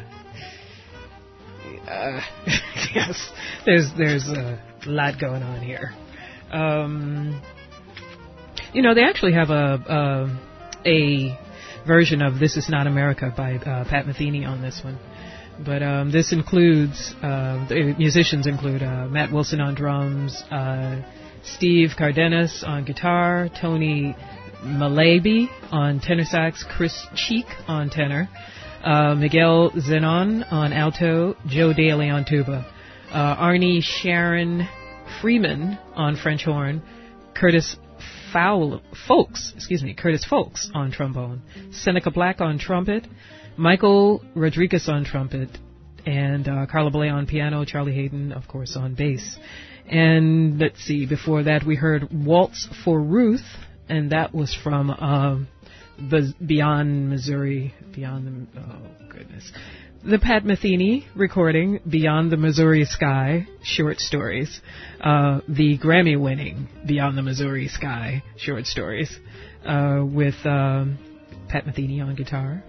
uh, yes, there's, there's a lot going on here. Um, you know, they actually have a, a, a version of This Is Not America by, uh, Pat Metheny on this one. But, um, this includes, uh, the musicians include, uh, Matt Wilson on drums, uh, Steve Cardenas on guitar, Tony Malaby on tenor sax, Chris Cheek on tenor, uh, Miguel Zenon on alto, Joe Daly on tuba, uh, Arnie Sharon Freeman on French horn, Curtis Fowl, Folks, excuse me, Curtis Folks on trombone, Seneca Black on trumpet, Michael Rodriguez on trumpet, and uh, Carla Bley on piano, Charlie Hayden, of course, on bass. And let's see, before that we heard Waltz for Ruth, and that was from uh, Beyond Missouri, Beyond the, oh goodness, the Pat Metheny recording, Beyond the Missouri Sky, short stories, uh, the Grammy-winning Beyond the Missouri Sky, short stories, uh, with um, Pat Metheny on guitar.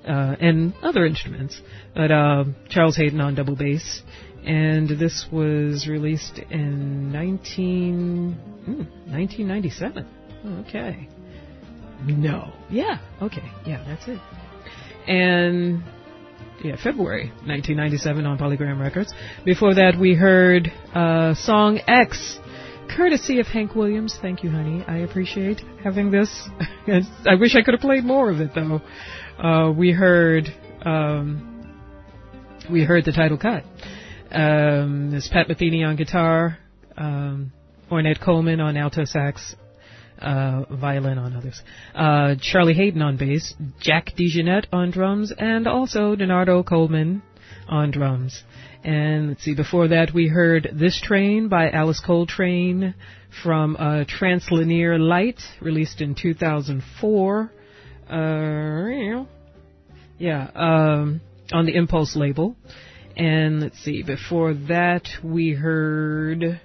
uh, and other instruments. But uh, Charles Hayden on double bass. And this was released in nineteen, mm, nineteen ninety-seven. Okay. No. Yeah, okay. Yeah, that's it. And, yeah, February nineteen ninety-seven on Polygram Records. Before that, we heard uh, Song X, courtesy of Hank Williams. Thank you, honey. I appreciate having this. I wish I could have played more of it, though. Uh, we heard um, we heard the title cut. Um, there's Pat Metheny on guitar, um, Ornette Coleman on alto sax, uh, violin on others, uh, Charlie Hayden on bass, Jack DeJohnette on drums, and also Leonardo Coleman on drums. And let's see, before that we heard This Train by Alice Coltrane from uh, Translinear Light, released in two thousand four. Uh, yeah, um, on the Impulse label. And let's see, before that we heard,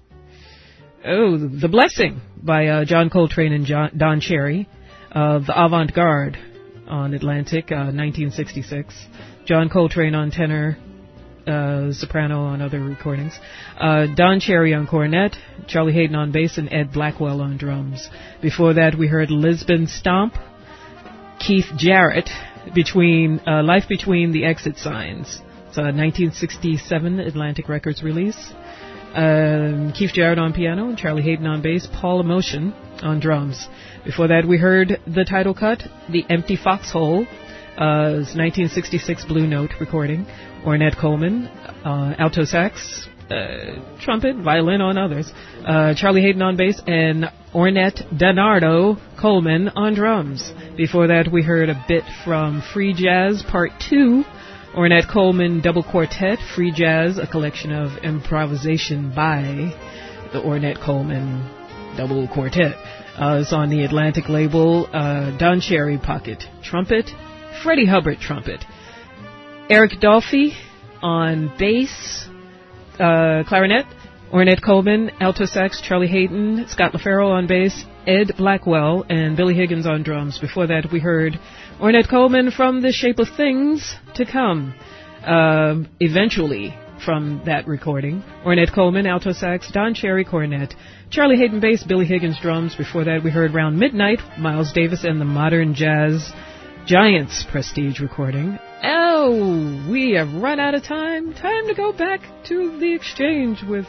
oh, The Blessing by uh, John Coltrane and John, Don Cherry of the Avant-Garde on Atlantic, uh, nineteen sixty-six. John Coltrane on tenor, uh, soprano on other recordings. Uh, Don Cherry on cornet, Charlie Hayden on bass, and Ed Blackwell on drums. Before that we heard Lisbon Stomp, Keith Jarrett, between uh, Life Between the Exit Signs. It's a nineteen sixty-seven Atlantic Records release. Um, Keith Jarrett on piano and Charlie Hayden on bass, Paul Emotion on drums. Before that, we heard the title cut, The Empty Foxhole, uh, it's nineteen sixty-six Blue Note recording. Ornette Coleman, uh, alto sax, uh, trumpet, violin on others. Uh, Charlie Hayden on bass and Ornette Donardo Coleman on drums. Before that, we heard a bit from Free Jazz Part two, Ornette Coleman Double Quartet, Free Jazz, a collection of improvisation by the Ornette Coleman Double Quartet. Uh, it's on the Atlantic label. uh, Don Cherry pocket trumpet, Freddie Hubbard trumpet, Eric Dolphy on bass, uh, clarinet, Ornette Coleman, alto sax, Charlie Hayden, Scott LaFaro on bass, Ed Blackwell, and Billy Higgins on drums. Before that, we heard Ornette Coleman from The Shape of Things to Come, uh, eventually from that recording. Ornette Coleman, alto sax, Don Cherry, cornet, Charlie Hayden bass, Billy Higgins drums. Before that, we heard Round Midnight, Miles Davis and the Modern Jazz Giants Prestige recording. Oh, we have run out of time. Time to go back to the exchange with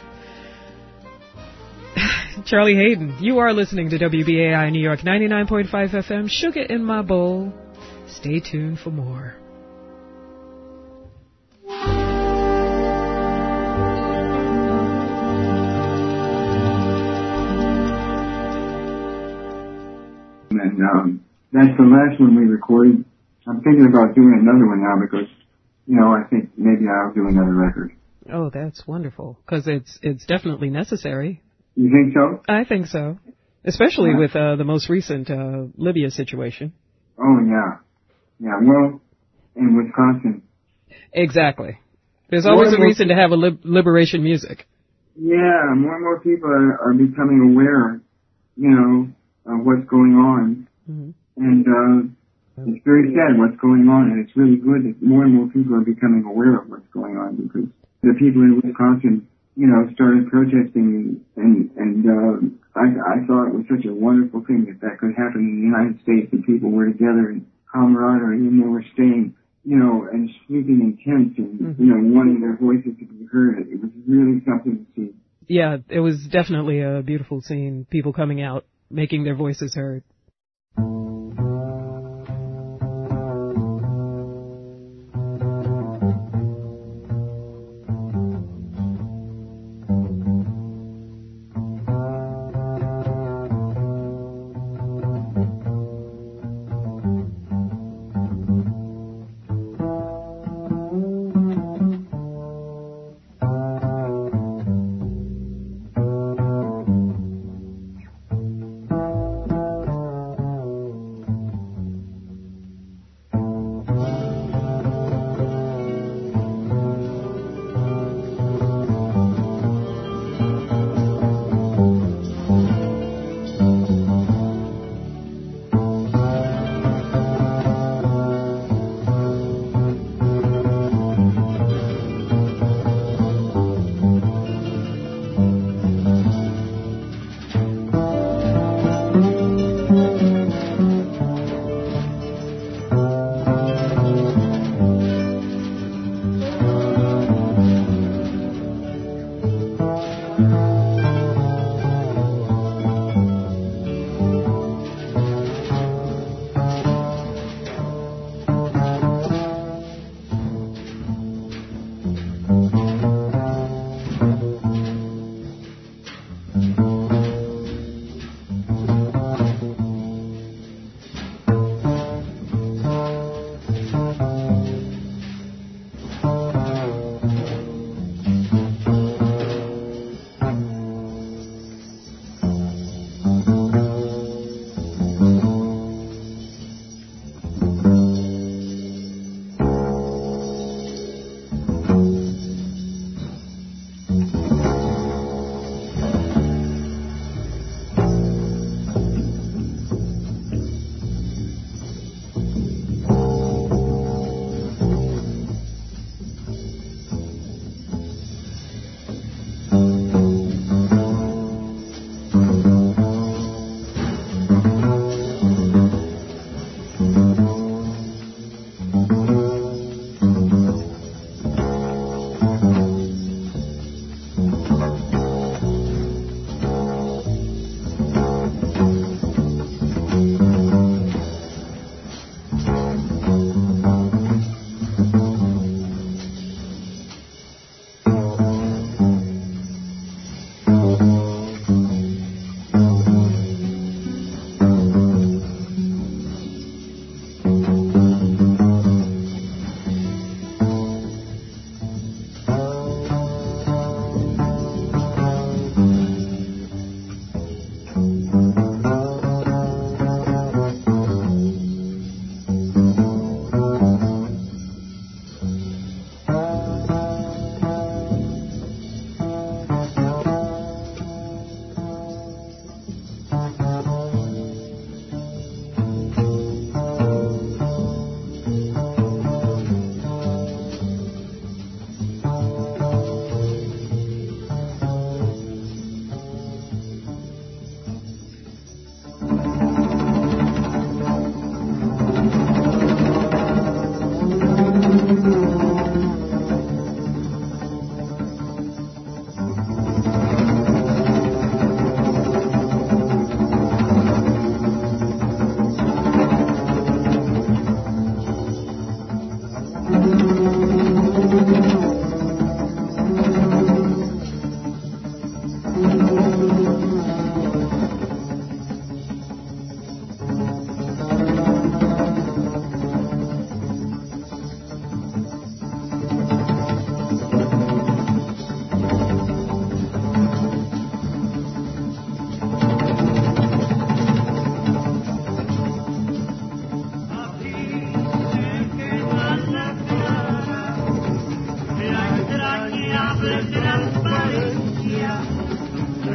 Charlie Hayden. You are listening to W B A I New York ninety-nine point five F M, Sugar in My Bowl. Stay tuned for more. And um, that's the last one we recorded. I'm thinking about doing another one now because, you know, I think maybe I'll do another record. Oh, that's wonderful, because it's it's definitely necessary. You think so? I think so, especially yeah. with uh, the most recent uh, Libya situation. Oh, yeah. Yeah, well, in Wisconsin. Exactly. There's always more a reason more, to have a lib- liberation music. Yeah, more and more people are, are becoming aware, you know, of what's going on. Mm-hmm. And uh, it's very sad what's going on, and it's really good that more and more people are becoming aware of what's going on, because the people in Wisconsin, you know, started protesting, and and uh, I, I thought it was such a wonderful thing that that could happen in the United States, and people were together in camaraderie, and they were staying, you know, and sleeping in tents, and mm-hmm. you know, wanting their voices to be heard. It was really something to see. Yeah, it was definitely a beautiful scene. People coming out, making their voices heard.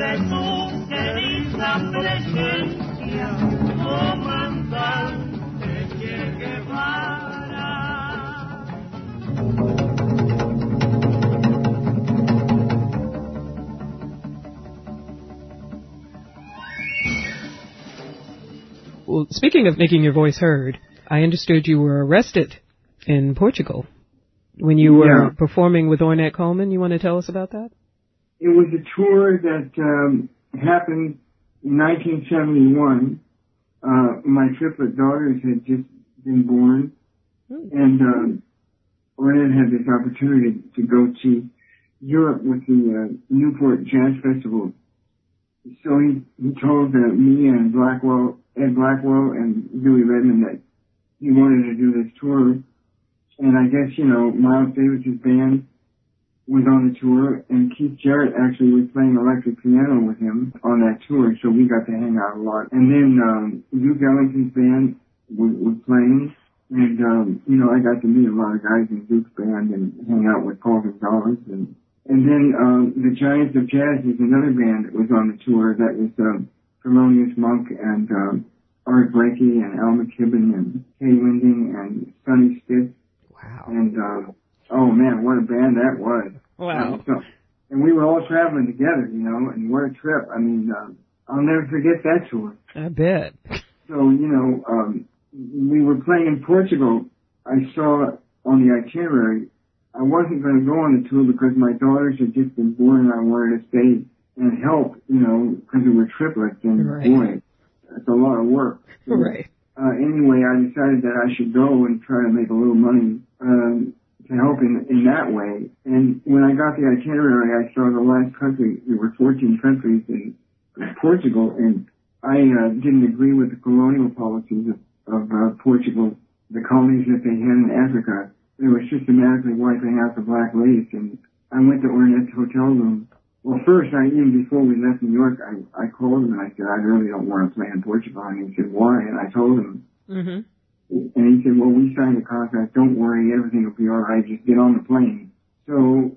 de tu querida presencia, comandante Che Guevara. Well, speaking of making your voice heard, I understood you were arrested in Portugal when you were yeah. performing with Ornette Coleman. You want to tell us about that? It was a tour that um, happened in nineteen seventy-one. Uh, my triplet daughters had just been born, hmm. and um, Ornette had this opportunity to go to Europe with the uh, Newport Jazz Festival. So he, he told uh, me and Blackwell, Ed Blackwell and Dewey Redman that he wanted to do this tour. And I guess, you know, Miles Davis's band was on the tour, and Keith Jarrett actually was playing electric piano with him on that tour, so we got to hang out a lot. And then um, Duke Ellington's band was, was playing, and, um, you know, I got to meet a lot of guys in Duke's band and hang out with Paul Gonzalez. And, and then um, the Giants of Jazz is another band that was on the tour. That was um, Thelonious Monk and um, Art Blakey and Al McKibben and Kay Winding and Sonny Stitt. Wow. And, uh, oh man, what a band that was. Wow. Um, so, and we were all traveling together, you know, and what a trip. I mean, um, I'll never forget that tour. I bet. So, you know, um, we were playing in Portugal. I saw on the itinerary, I wasn't going to go on the tour because my daughters had just been born and I wanted to stay and help, you know, because we were triplets and right. boy, that's a lot of work. So, right. Uh, anyway, I decided that I should go and try to make a little money, um, to help in, in that way. And when I got the itinerary, I saw the last country, there were fourteen countries in Portugal, and I uh, didn't agree with the colonial policies of, of uh, Portugal, the colonies that they had in Africa. They were systematically wiping out the black race, and I went to Ornette's hotel room. Well, first, I, even before we left New York, I, I called him and I said, I really don't want to play in Portugal. And he said, why? And I told him. Mm-hmm. And he said, well, we signed a contract. Don't worry. Everything will be all right. Just get on the plane. So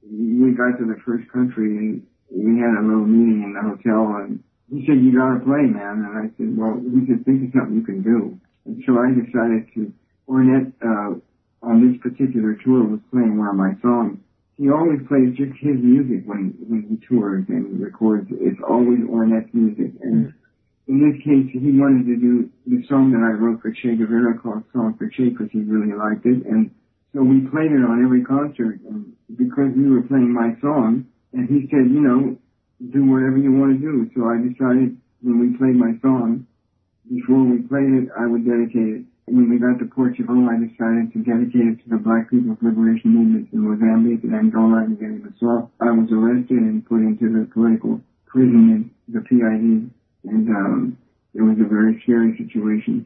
we got to the first country and we had a little meeting in the hotel. And he said, you got to play, man. And I said, well, he said, think of something you can do. And so I decided to, Ornette, uh, on this particular tour was playing one of my songs. He always plays just his music when, when he tours and records. It's always Ornette's music. And mm. in this case, he wanted to do the song that I wrote for Che Guevara called Song for Che because he really liked it. And so we played it on every concert. And because we were playing my song, and he said, you know, do whatever you want to do. So I decided when we played my song, before we played it, I would dedicate it. When we got to Portugal, I decided to dedicate it to the Black People's Liberation Movement in Mozambique and Angola and Guinea-Bissau. I was arrested and put into the political prison in the P I D, and um, it was a very scary situation.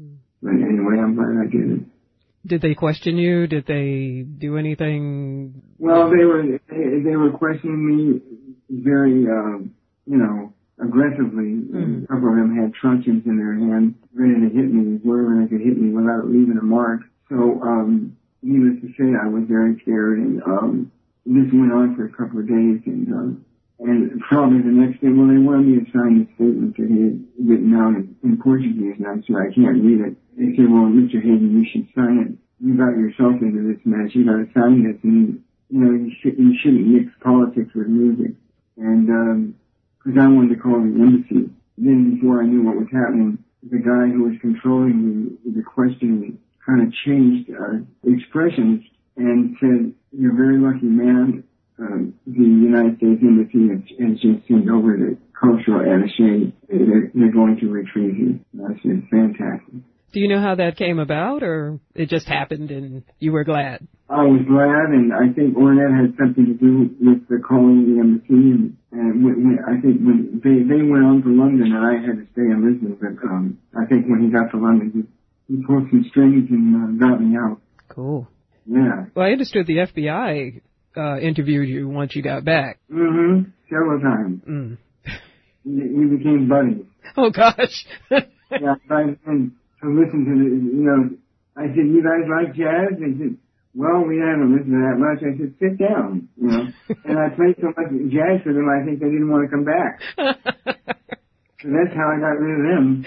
But anyway, I'm glad I did it. Did they question you? Did they do anything? Well, they were they, they were questioning me very, uh, you know, aggressively. Mm. A couple of them had truncheons in their hands, ready to hit me wherever they could hit me without leaving a mark. So, um, needless to say, I was very scared, and um, this went on for a couple of days, and um, and probably the next day, well, they wanted me to sign this statement that he had written out in, in Portuguese, and I said, I can't read it. They said, well, Mister Hayden, you should sign it. You got yourself into this mess. You got to sign this, and, you know, you, sh- you shouldn't mix politics with music. And, um, because I wanted to call the embassy. Then before I knew what was happening, the guy who was controlling the, the questioning kind of changed uh, expressions and said, you're a very lucky man. Um, the United States Embassy has, has just sent over the cultural attaché. They're, they're going to retrieve you. And I said, fantastic. Do you know how that came about, or it just happened and you were glad? I was glad, and I think Ornette had something to do with the calling the embassy. And, and when, when, I think when they, they went on to London, and I had to stay in Lisbon, but um, I think when he got to London, he, he pulled some strings and uh, got me out. Cool. Yeah. Well, I understood the F B I uh, interviewed you once you got back. Mm-hmm. Several times. Mm. We, we became buddies. Oh, gosh. Yeah, and to listen to the, you know, I said, you guys like jazz? They said, well, we haven't listened to that much. I said, sit down, you know. And I played so much jazz for them, I think they didn't want to come back. So that's how I got rid of them.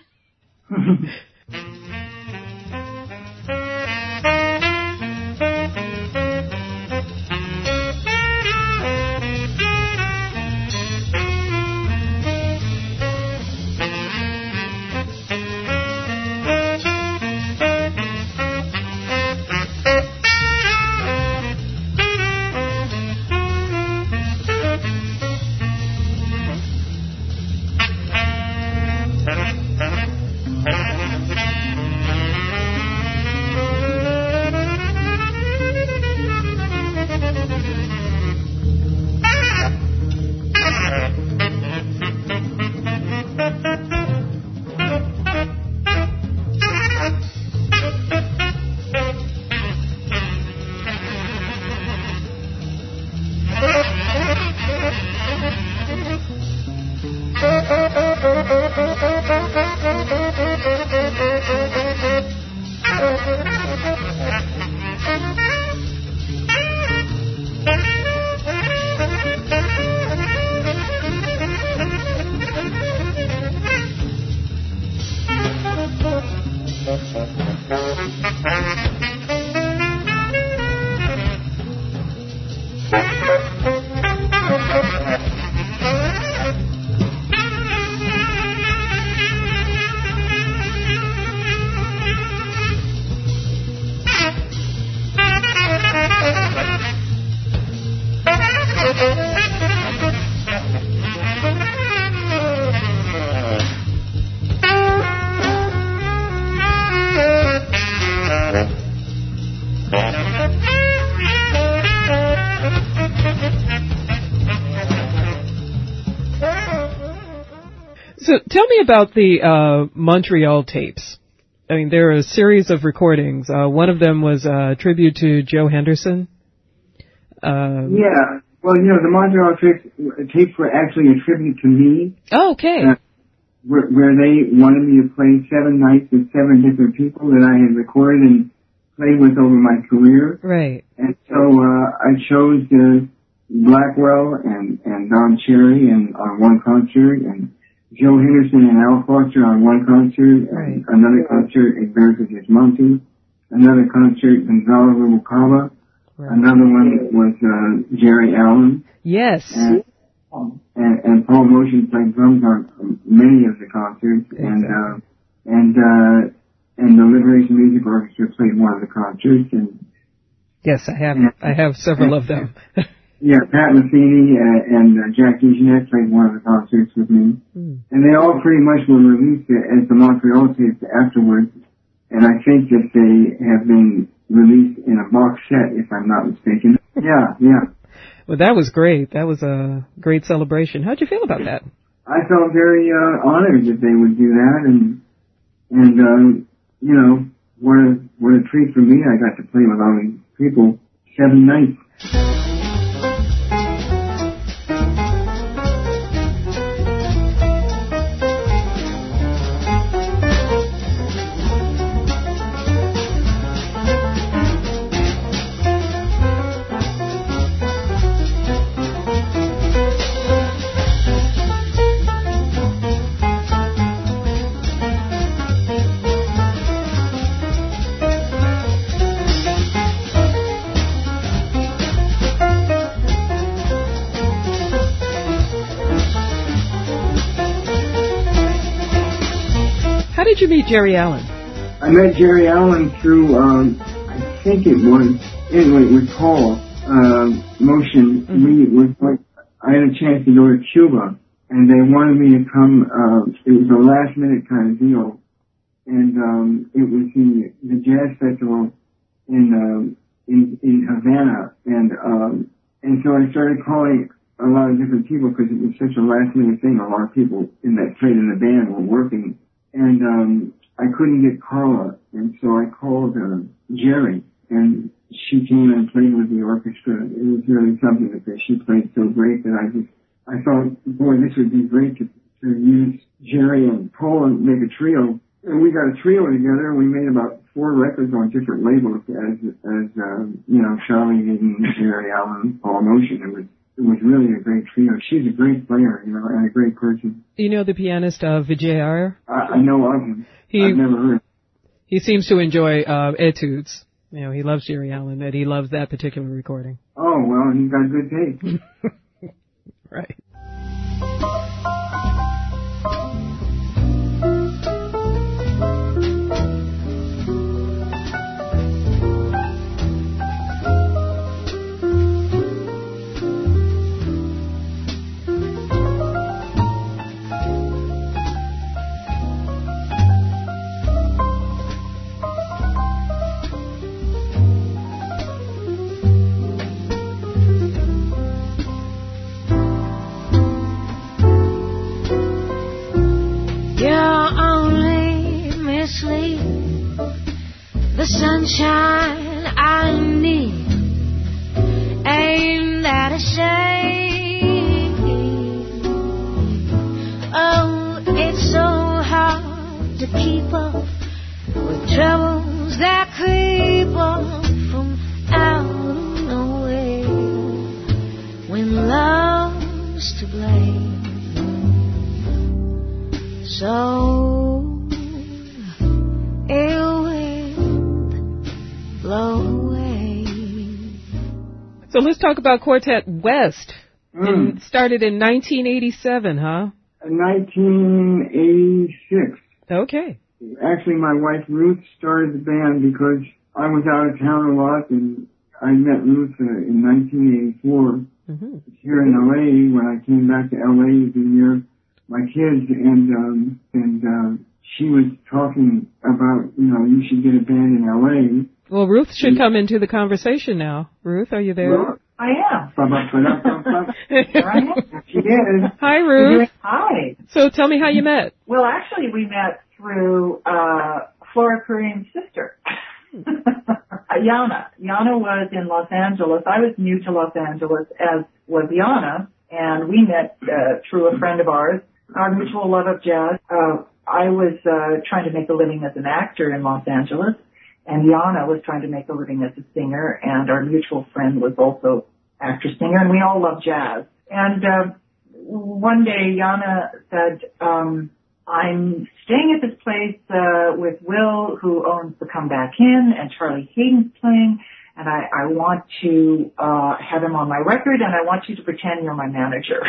So tell me about the uh, Montreal tapes. I mean, there are a series of recordings. Uh, one of them was a tribute to Joe Henderson. Uh, yeah. Well, you know, the Montreal tapes, tapes were actually a tribute to me. Oh, okay. Uh, where, where they wanted me to play seven nights with seven different people that I had recorded and played with over my career. Right. And so uh, I chose uh, Blackwell and, and Don Cherry and on one concert, and Joe Henderson and Al Foster on one concert, right. and another concert in Veritas Monte, another concert in Gonzalo Rubalcaba, right. Another one was uh, Jerry Allen. Yes. And, and, and Paul Motion played drums on many of the concerts, exactly. and uh, and uh, and the Liberation Music Orchestra played one of the concerts. And yes, I have and, I have several and, of them. Yeah, Pat Metheny uh, and uh, Jack DeJohnette played one of the concerts with me. Mm. And they all pretty much were released as the Montreal tapes afterwards. And I think that they have been released in a box set, if I'm not mistaken. Yeah, yeah. Well, that was great. That was a great celebration. How'd you feel about that? I felt very uh, honored that they would do that. And, and uh, you know, what a, what a treat for me. I got to play with all these people seven nights. How did you meet Jerry Allen? I met Jerry Allen through, um, I think it was, anyway, it was Paul uh, Motion. Mm-hmm. We was like, I had a chance to go to Cuba, and they wanted me to come. Uh, it was a last minute kind of deal, and um, it was the the jazz festival in um, in in Havana, and um, and so I started calling a lot of different people because it was such a last minute thing. A lot of people in that played in the band were working. And um I couldn't get Carla, and so I called uh, Jerry, and she came and played with the orchestra. It was really something because she played so great that I just, I thought, boy, this would be great to, to use Jerry and Paul and make a trio. and we got a trio together, and we made about four records on different labels as, as um, you know, Charlie Hayden, Gary Allen, Paul Motion. It was, it was really a great trio. She's a great player, you know, and a great person. You know the pianist uh, Vijay Iyer? I, I know of him. He, I've never heard. He seems to enjoy uh, etudes. You know, he loves Jerry Allen, and he loves that particular recording. Oh, well, he's got good taste. Right. The sunshine I need ain't that a shame? Oh, it's so hard to keep up with troubles that creep up from out of nowhere when love's to blame. So So let's talk about Quartet West. Mm. It started in nineteen eighty-seven, huh? nineteen eighty-six. Okay. Actually, my wife Ruth started the band because I was out of town a lot, and I met Ruth uh, in nineteen eighty-four mm-hmm. here in L A when I came back to L A to near my kids, and um, and uh, she was talking about, you know, you should get a band in L A. Well, Ruth should come into the conversation now. Ruth, are you there? Well, I am. There I am. She is. Hi, Ruth. Hi. So tell me how you met. Well, actually, we met through uh, Flora Purim's sister, Yana. Yana was in Los Angeles. I was new to Los Angeles, as was Yana, and we met uh, through a friend of ours, our mutual love of jazz. Uh, I was uh, trying to make a living as an actor in Los Angeles, and Yana was trying to make a living as a singer, and our mutual friend was also actor-singer, and we all love jazz. And uh, one day Yana said, um, I'm staying at this place uh, with Will, who owns the Come Back Inn, and Charlie Hayden's playing, and I, I want to uh, have him on my record, and I want you to pretend you're my manager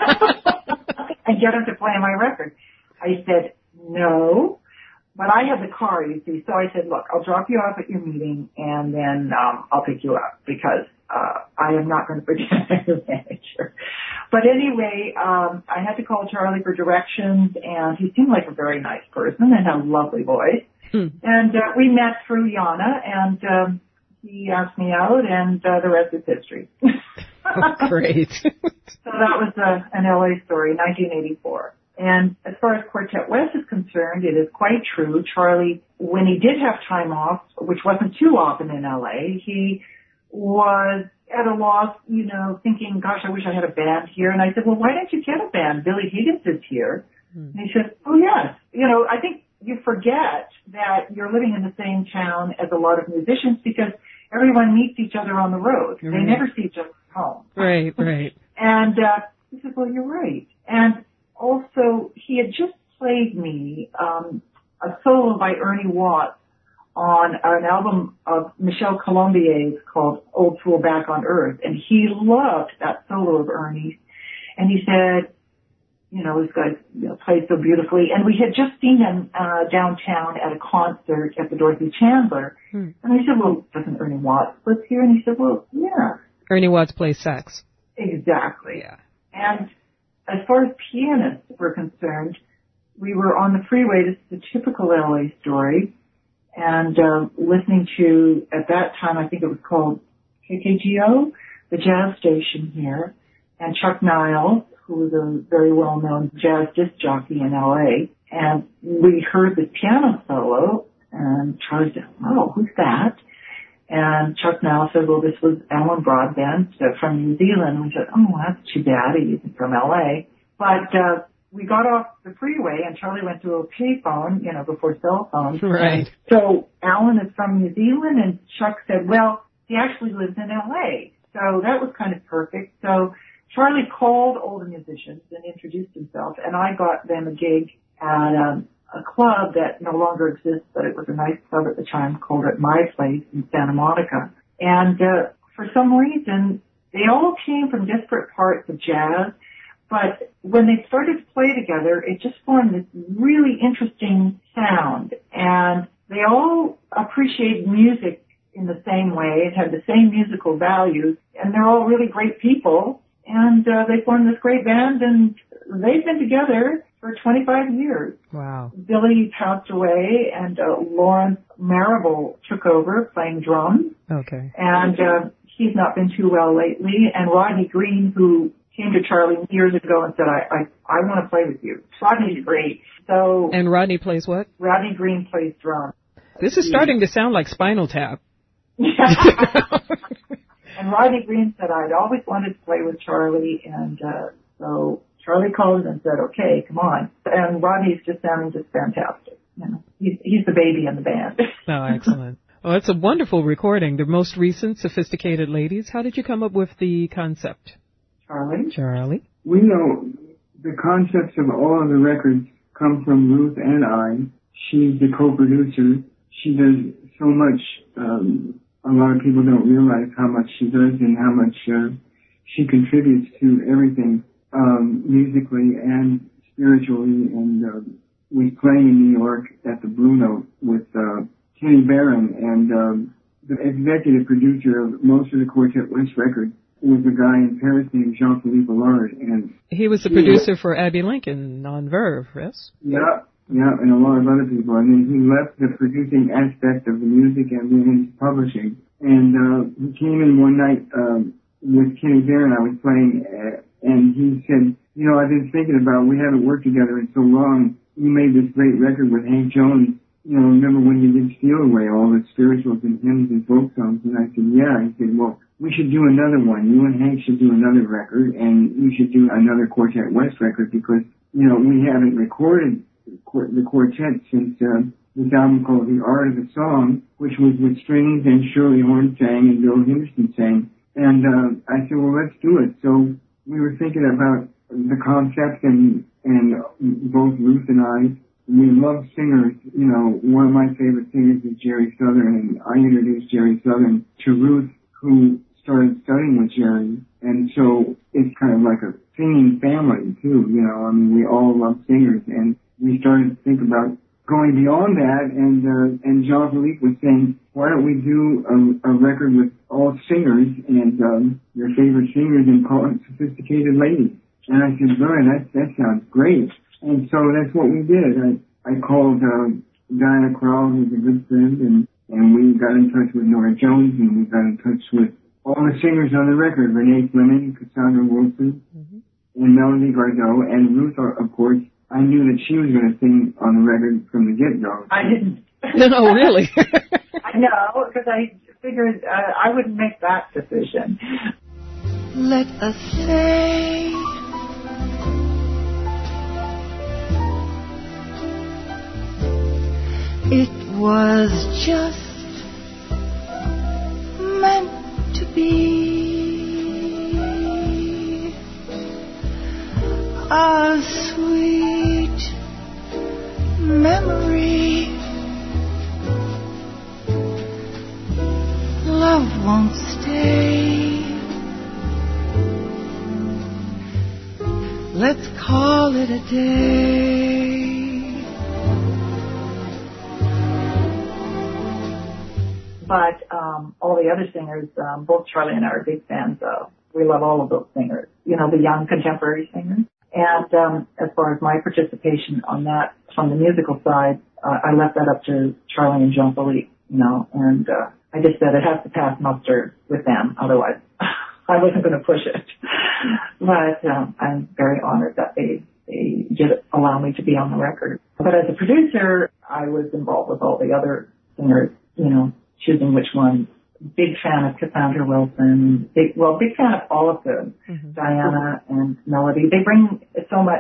and get him to play my record. I said, no. But I had the car, you see, so I said, look, I'll drop you off at your meeting, and then um, I'll pick you up, because uh, I am not going to pretend I'm your manager. But anyway, um, I had to call Charlie for directions, and he seemed like a very nice person and had a lovely voice. Hmm. And uh, we met through Yana, and um, he asked me out, and uh, the rest is history. Oh, great. So that was uh, an L A story, nineteen eighty-four. And as far as Quartet West is concerned, it is quite true. Charlie, when he did have time off, which wasn't too often in L A, he was at a loss, you know, thinking, gosh, I wish I had a band here. And I said, well, why don't you get a band? Billy Higgins is here. Mm. And he said, oh, yes. You know, I think you forget that you're living in the same town as a lot of musicians, because everyone meets each other on the road. Right. They never see each other at home. Right, right. And uh, he said, well, you're right. And also, he had just played me um, a solo by Ernie Watts on an album of Michel Colombier's called Old Fool Back on Earth, and he loved that solo of Ernie's. And he said, you know, this guy you know, plays so beautifully. And we had just seen him uh, downtown at a concert at the Dorothy Chandler. Hmm. And I said, well, doesn't Ernie Watts live here? And he said, well, yeah. Ernie Watts plays sax. Exactly. Yeah. And as far as pianists were concerned, we were on the freeway. This is a typical L A story. And uh, listening to, at that time, I think it was called K K G O, the jazz station here, and Chuck Niles, who was a very well-known jazz disc jockey in L A. And we heard this piano solo, and Charlie said, oh, who's that? And Chuck Niles said, well, this was Alan Broadbent uh, from New Zealand. We said, oh, that's too bad. He's from L A. But uh, we got off the freeway and Charlie went to a payphone, you know, before cell phones. Right. So Alan is from New Zealand, and Chuck said, well, he actually lives in L A. So that was kind of perfect. So Charlie called older musicians and introduced himself, and I got them a gig at um, a club that no longer exists, but it was a nice club at the time called at My Place in Santa Monica. And uh, for some reason, they all came from disparate parts of jazz, but when they started to play together, it just formed this really interesting sound. And they all appreciate music in the same way. It had the same musical values, and they're all really great people. And uh, they formed this great band, and they've been together for twenty-five years. Wow. Billy passed away, and uh, Lawrence Marable took over playing drums. Okay. And uh, he's not been too well lately. And Rodney Green, who came to Charlie years ago and said, I, I, I want to play with you. Rodney's great. So. And Rodney plays what? Rodney Green plays drums. This is starting to sound like Spinal Tap. Yeah. And Rodney Green said, I'd always wanted to play with Charlie, and uh, so Charlie called and said, okay, come on. And Rodney's just sounding just fantastic. You know, he's, he's the baby in the band. Oh, excellent. Well, it's a wonderful recording. The most recent, Sophisticated Ladies. How did you come up with the concept? Charlie? Charlie? We know the concepts of all of the records come from Ruth and I. She's the co-producer. She does so much. Um, a lot of people don't realize how much she does and how much uh, she contributes to everything, um, musically and spiritually. And uh, was playing in New York at the Blue Note with uh, Kenny Barron, and um, the executive producer of most of the Quartet West records was a guy in Paris named Jean-Philippe Allard. And he was the producer was, for Abbey Lincoln on Verve, yes? Yeah. Yeah, and a lot of other people. And then he left the producing aspect of the music and went into publishing. And uh, he came in one night um, with Kenny Barron. I was playing, uh, and he said, you know, I've been thinking about, we haven't worked together in so long. You made this great record with Hank Jones. You know, remember when you did Steal Away, all the spirituals and hymns and folk songs? And I said, yeah. He said, well, we should do another one. You and Hank should do another record, and you should do another Quartet West record because, you know, we haven't recorded the quartet since uh, this album called The Art of the Song, which was with strings, and Shirley Horn sang and Bill Henderson sang. And uh, I said, well, let's do it. So we were thinking about the concept, and and both Ruth and I, we love singers. You know, one of my favorite singers is Jerry Southern, and I introduced Jerry Southern to Ruth, who started studying with Jerry. And so it's kind of like a singing family, too. You know, I mean, we all love singers, and we started to think about going beyond that, and uh, and Jean-Philippe was saying, why don't we do a, a record with all singers and um, your favorite singers and call it Sophisticated Ladies? And I said, Brian, that, that sounds great. And so that's what we did. I, I called uh, Diana Krall, who's a good friend, and, and we got in touch with Nora Jones, and we got in touch with all the singers on the record, Renee Fleming, Cassandra Wilson, mm-hmm. and Melody Gardot, and Ruth, of course. I knew that she was going to sing on the record from the get-go. I didn't. No, really? I know, because I figured uh, I wouldn't make that decision. Let us say it was just meant to be. A sweet memory. Love won't stay. Let's call it a day. But um, all the other singers, um, both Charlie and I are big fans of. We love all of those singers. You know, the young contemporary singers. And um, as far as my participation on that, from the musical side, uh, I left that up to Charlie and Jean-Philippe, you know, and uh, I just said it has to pass muster with them, otherwise I wasn't going to push it. But um, I'm very honored that they, they did allow me to be on the record. But as a producer, I was involved with all the other singers, you know, choosing which one. Big fan of Cassandra Wilson. Big, well, big fan of all of them. Mm-hmm. Diana and Melody. They bring so much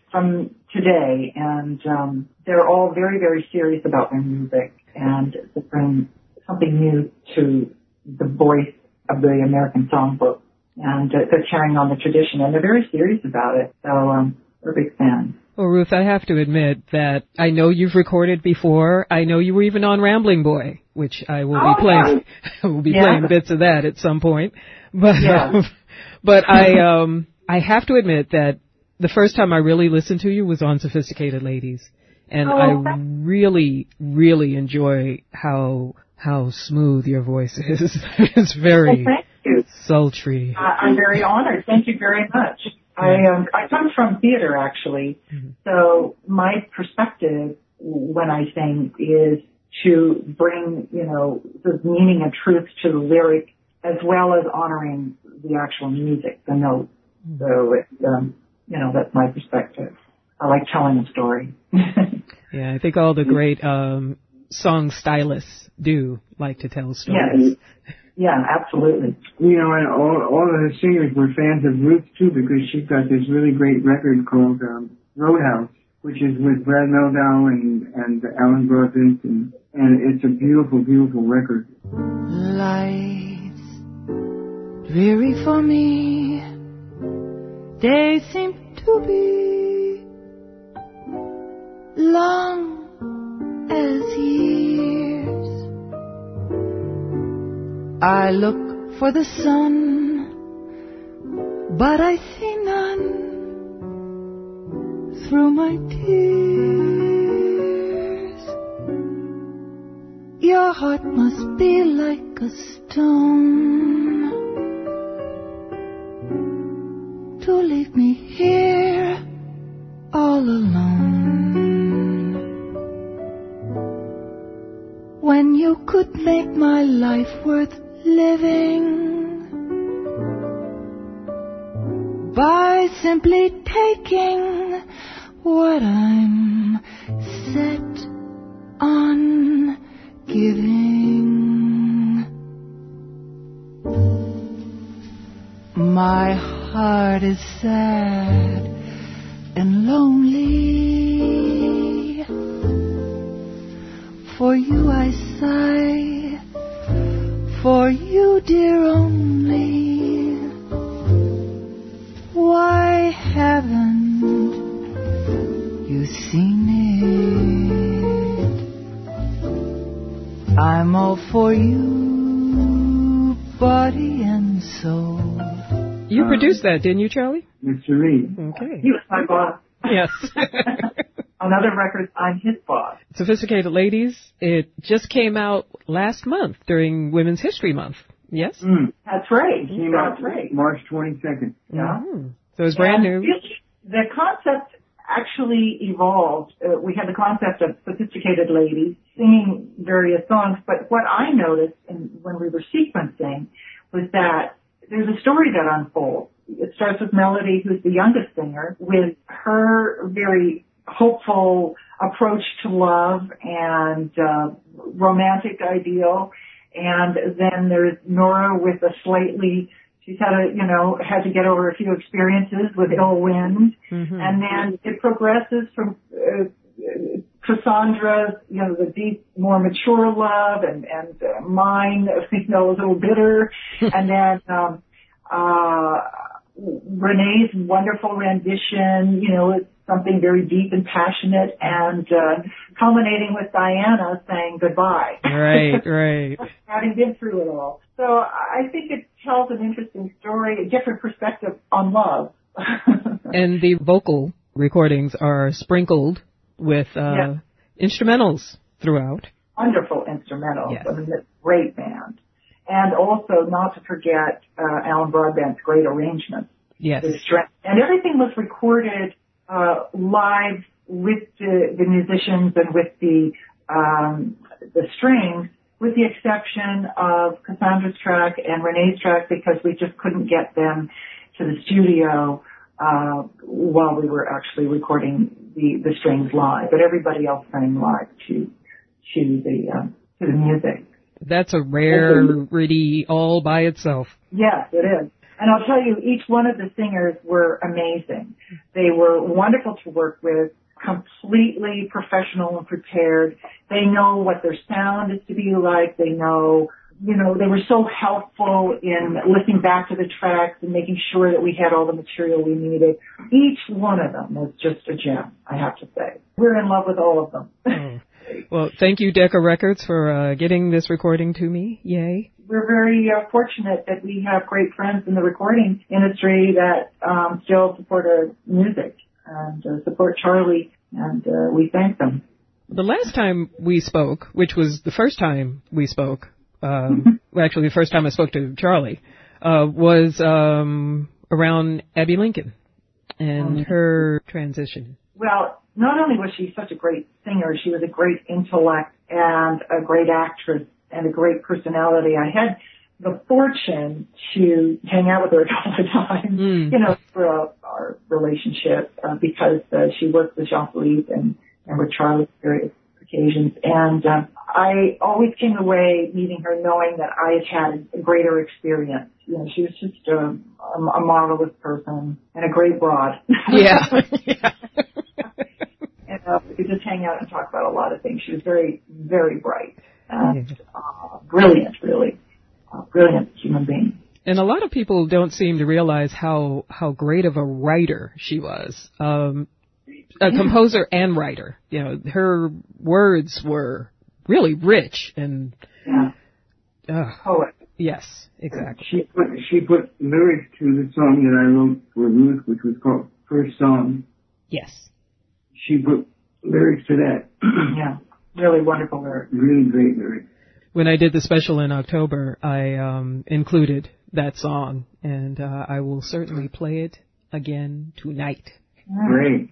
from today, and um, they're all very, very serious about their music and to bring something new to the voice of the American songbook. And uh, they're carrying on the tradition, and they're very serious about it. So um, we're big fans. Well, Ruth, I have to admit that I know you've recorded before. I know you were even on Rambling Boy, which I will oh, be playing. Yeah. I will be yeah. playing bits of that at some point. But yeah. um, but I um I have to admit that the first time I really listened to you was on Sophisticated Ladies, and oh, I really really enjoy how how smooth your voice is. It's very well, thank you. sultry. Uh, I'm very honored. Thank you very much. I um, I come from theater, actually, mm-hmm. so my perspective when I sing is to bring, you know, the meaning and truth to the lyric as well as honoring the actual music, the notes. Mm-hmm. So, it's, um, you know, that's my perspective. I like telling a story. Yeah, I think all the great um, song stylists do like to tell stories. Yes. Yeah, absolutely. You know, and all, all of the singers were fans of Ruth, too, because she's got this really great record called um, Roadhouse, which is with Brad Mehldau and, and Alan Broadbent, and, and it's a beautiful, beautiful record. Life's dreary for me. Days seem to be long as years. I look for the sun, but I see none through my tears. Your heart must be like a stone to leave me here all alone, when you could make my life worth living by simply taking what I'm set on giving. My heart is sad and lonely. For you I sigh, for you, dear, only. Why haven't you seen it? I'm all for you, body and soul. You um, produced that, didn't you, Charlie? Mister Reed. Okay. He was my boss. Yes. On other records, I'm his boss. Sophisticated Ladies, it just came out last month during Women's History Month. Yes? Mm. That's right. It came That's out right. March twenty-second. Yeah. Mm. So it's brand and new. The concept actually evolved. Uh, we had the concept of Sophisticated Ladies singing various songs, but what I noticed in, when we were sequencing was that there's a story that unfolds. It starts with Melody, who's the youngest singer, with her very hopeful approach to love and uh, romantic ideal. And then there's Nora with a slightly, she's had a, you know, had to get over a few experiences with ill wind. Mm-hmm. And then it progresses from uh, Cassandra's, you know, the deep, more mature love, and, and uh, mine, you know, a little bitter. And then um, uh, Renee's wonderful rendition, you know, it's something very deep and passionate, and uh, culminating with Diana saying goodbye. Right, right. Having been through it all. So I think it tells an interesting story, a different perspective on love. And the vocal recordings are sprinkled with uh, yes. instrumentals throughout. Wonderful instrumentals. Yes. I mean, it's a great band. And also, not to forget uh, Alan Broadbent's great arrangements. Yes. And everything was recorded uh, live with the, the musicians and with the um, the strings, with the exception of Cassandra's track and Renee's track, because we just couldn't get them to the studio uh, while we were actually recording the, the strings live. But everybody else sang live to to the uh, to the music. That's a rarity all by itself. Yes, it is. And I'll tell you, each one of the singers were amazing. They were wonderful to work with, completely professional and prepared. They know what their sound is to be like. They know, you know, they were so helpful in listening back to the tracks and making sure that we had all the material we needed. Each one of them was just a gem, I have to say. We're in love with all of them. Oh. Well, thank you, Decca Records, for uh, getting this recording to me. Yay. We're very uh, fortunate that we have great friends in the recording industry that um, still support our music and uh, support Charlie, and uh, we thank them. The last time we spoke, which was the first time we spoke, um, well, actually the first time I spoke to Charlie, uh, was um, around Abby Lincoln and her transition. Well, not only was she such a great singer, she was a great intellect and a great actress and a great personality. I had the fortune to hang out with her all the time, mm. you know, for uh, our relationship, uh, because uh, she worked with Jean-Philippe and, and with Charlie on various occasions. And uh, I always came away meeting her knowing that I had had a greater experience. You know, she was just a, a, a marvelous person and a great broad. Yeah. yeah. And uh, we could just hang out and talk about a lot of things. She was very, very bright and uh, brilliant, really. Uh, brilliant human being. And a lot of people don't seem to realize how, how great of a writer she was. Um, a yeah. composer and writer. You know, her words were really rich and... Yeah. Uh, Poet. Yes, exactly. She put, she put lyrics to the song that I wrote for Ruth, which was called First Song. Yes. She put lyrics to that. Yeah, really wonderful lyrics. Really great lyrics. When I did the special in October, I um, included that song, and uh, I will certainly play it again tonight. Great.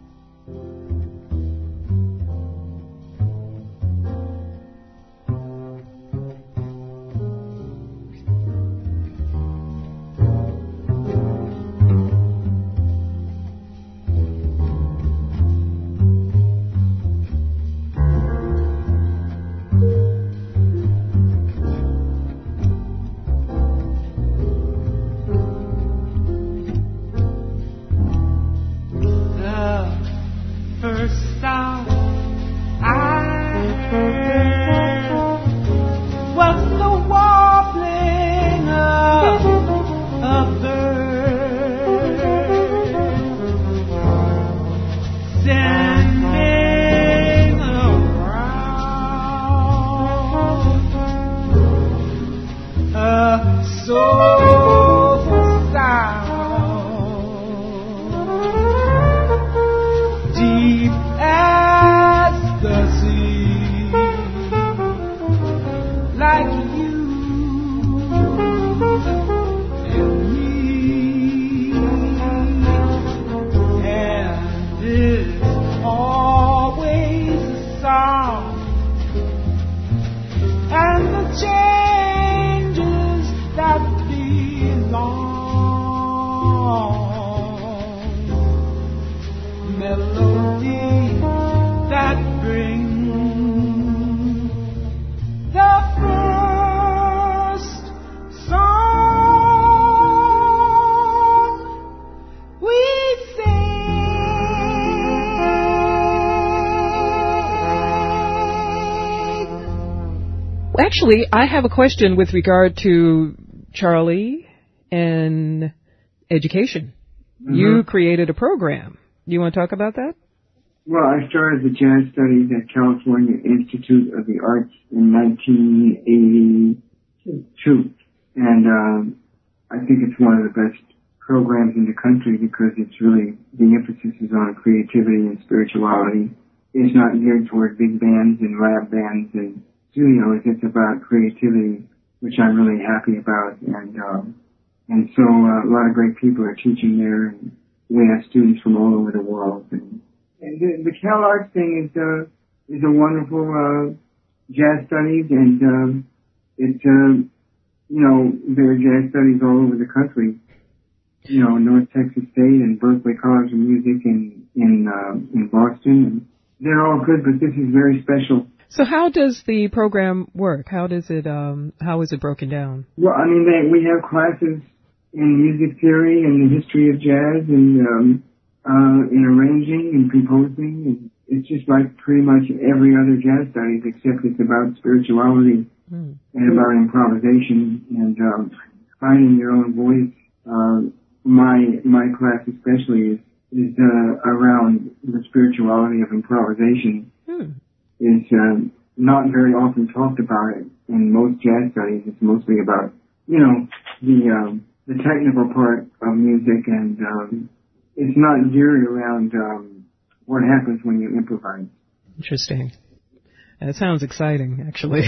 Actually, I have a question with regard to Charlie and education. Mm-hmm. You created a program. Do you want to talk about that? Well, I started the jazz studies at California Institute of the Arts in nineteen eighty-two. And um, I think it's one of the best programs in the country because it's really, the emphasis is on creativity and spirituality. It's not geared toward big bands and lab bands and studios. It's about creativity, which I'm really happy about. And um, and so uh, a lot of great people are teaching there, and we have students from all over the world. And, and the, the Cal Arts thing is uh, is a wonderful uh, jazz studies, and um, it's uh, you know, there are jazz studies all over the country. You know, North Texas State and Berklee College of Music in in uh, in Boston, and they're all good, but this is very special. So how does the program work? How does it, um, how is it broken down? Well, I mean, they, we have classes in music theory and the history of jazz and um, uh, in arranging and composing. And it's just like pretty much every other jazz studies, except it's about spirituality mm. and about improvisation and um, finding your own voice. Uh, my my class especially is is uh, around the spirituality of improvisation. Mm. Is uh, not very often talked about it in most jazz studies. It's mostly about, you know, the um, the technical part of music, and um, it's not geared around um, what happens when you improvise. Interesting. That sounds exciting, actually.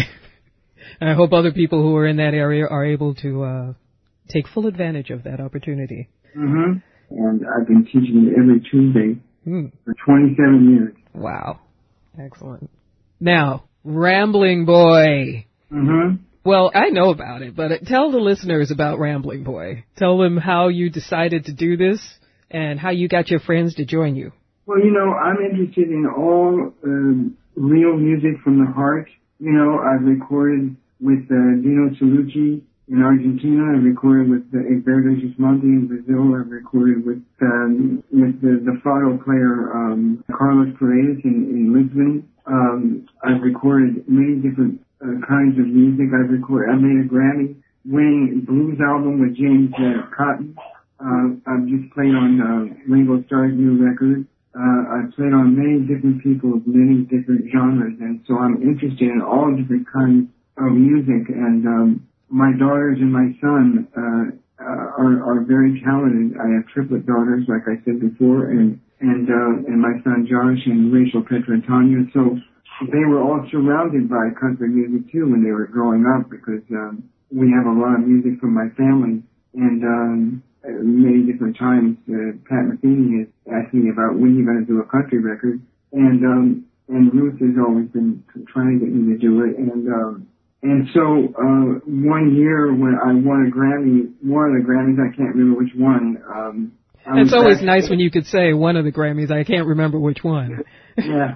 And I hope other people who are in that area are able to uh, take full advantage of that opportunity. Mm-hmm. And I've been teaching it every Tuesday mm. for twenty-seven years. Wow. Excellent. Now, Rambling Boy. Mm-hmm. Well, I know about it, but tell the listeners about Rambling Boy. Tell them how you decided to do this and how you got your friends to join you. Well, you know, I'm interested in all um, real music from the heart. You know, I've recorded with uh, Dino Cellucci in Argentina. I've recorded with uh, Egberto Gismonti in Brazil. I've recorded with um, with the, the fado player um, Carlos Paredes in, in Lisbon. Um, I've recorded many different uh, kinds of music. I've recorded. I made a Grammy-winning blues album with James uh, Cotton. Uh, I've just played on uh, Ringo Starr's new record. Uh, I've played on many different people of many different genres, and so I'm interested in all different kinds of music. And um, my daughters and my son uh, uh, are, are very talented. I have triplet daughters, like I said before, and and uh, and my son Josh and Rachel Petrantania. So they were all surrounded by country music too when they were growing up, because um, we have a lot of music from my family. And um, many different times, uh, Pat Metheny has asked me about when you're going to do a country record, and um, and Ruth has always been trying to get me to do it. And um, and so uh, one year when I won a Grammy, one of the Grammys, I can't remember which one. Um, It's always nice when you could say one of the Grammys. I can't remember which one. Yeah.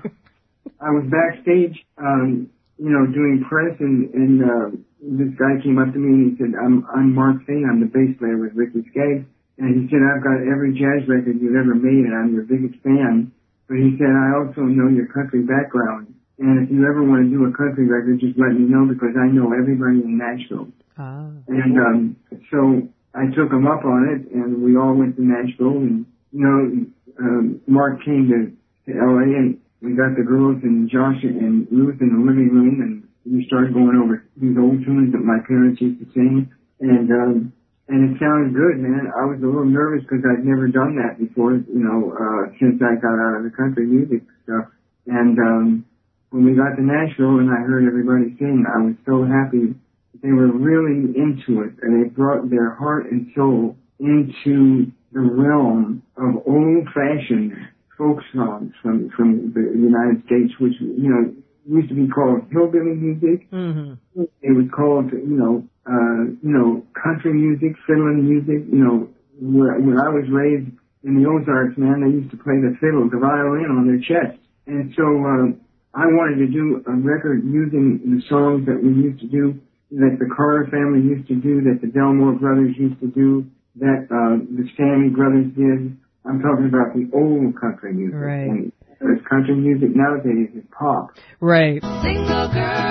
I was backstage, um, you know, doing press, and, and uh, this guy came up to me and he said, I'm, I'm Mark Fane. I'm the bass player with Ricky Skaggs. And he said, I've got every jazz record you've ever made, and I'm your biggest fan. But he said, I also know your country background. And if you ever want to do a country record, just let me know, because I know everybody in Nashville. Ah. And um, so I took him up on it, and we all went to Nashville, and, you know, um, Mark came to, to L A, and we got the girls and Josh and Ruth in the living room, and we started going over these old tunes that my parents used to sing, and, um, and it sounded good, man. I was a little nervous because I'd never done that before, you know, uh, since I got out of the country music stuff. And, um, when we got to Nashville and I heard everybody sing, I was so happy. They were really into it, and they brought their heart and soul into the realm of old-fashioned folk songs from from the United States, which, you know, used to be called hillbilly music. Mm-hmm. It was called, you know, uh, you know, country music, fiddling music. You know, where, when I was raised in the Ozarks, man, they used to play the fiddle, the violin on their chest, and so uh, I wanted to do a record using the songs that we used to do, that the Carter family used to do, that the Delmore brothers used to do, that uh, the Stanley brothers did. I'm talking about the old country music. Right. And there's country music nowadays is pop. Right. Single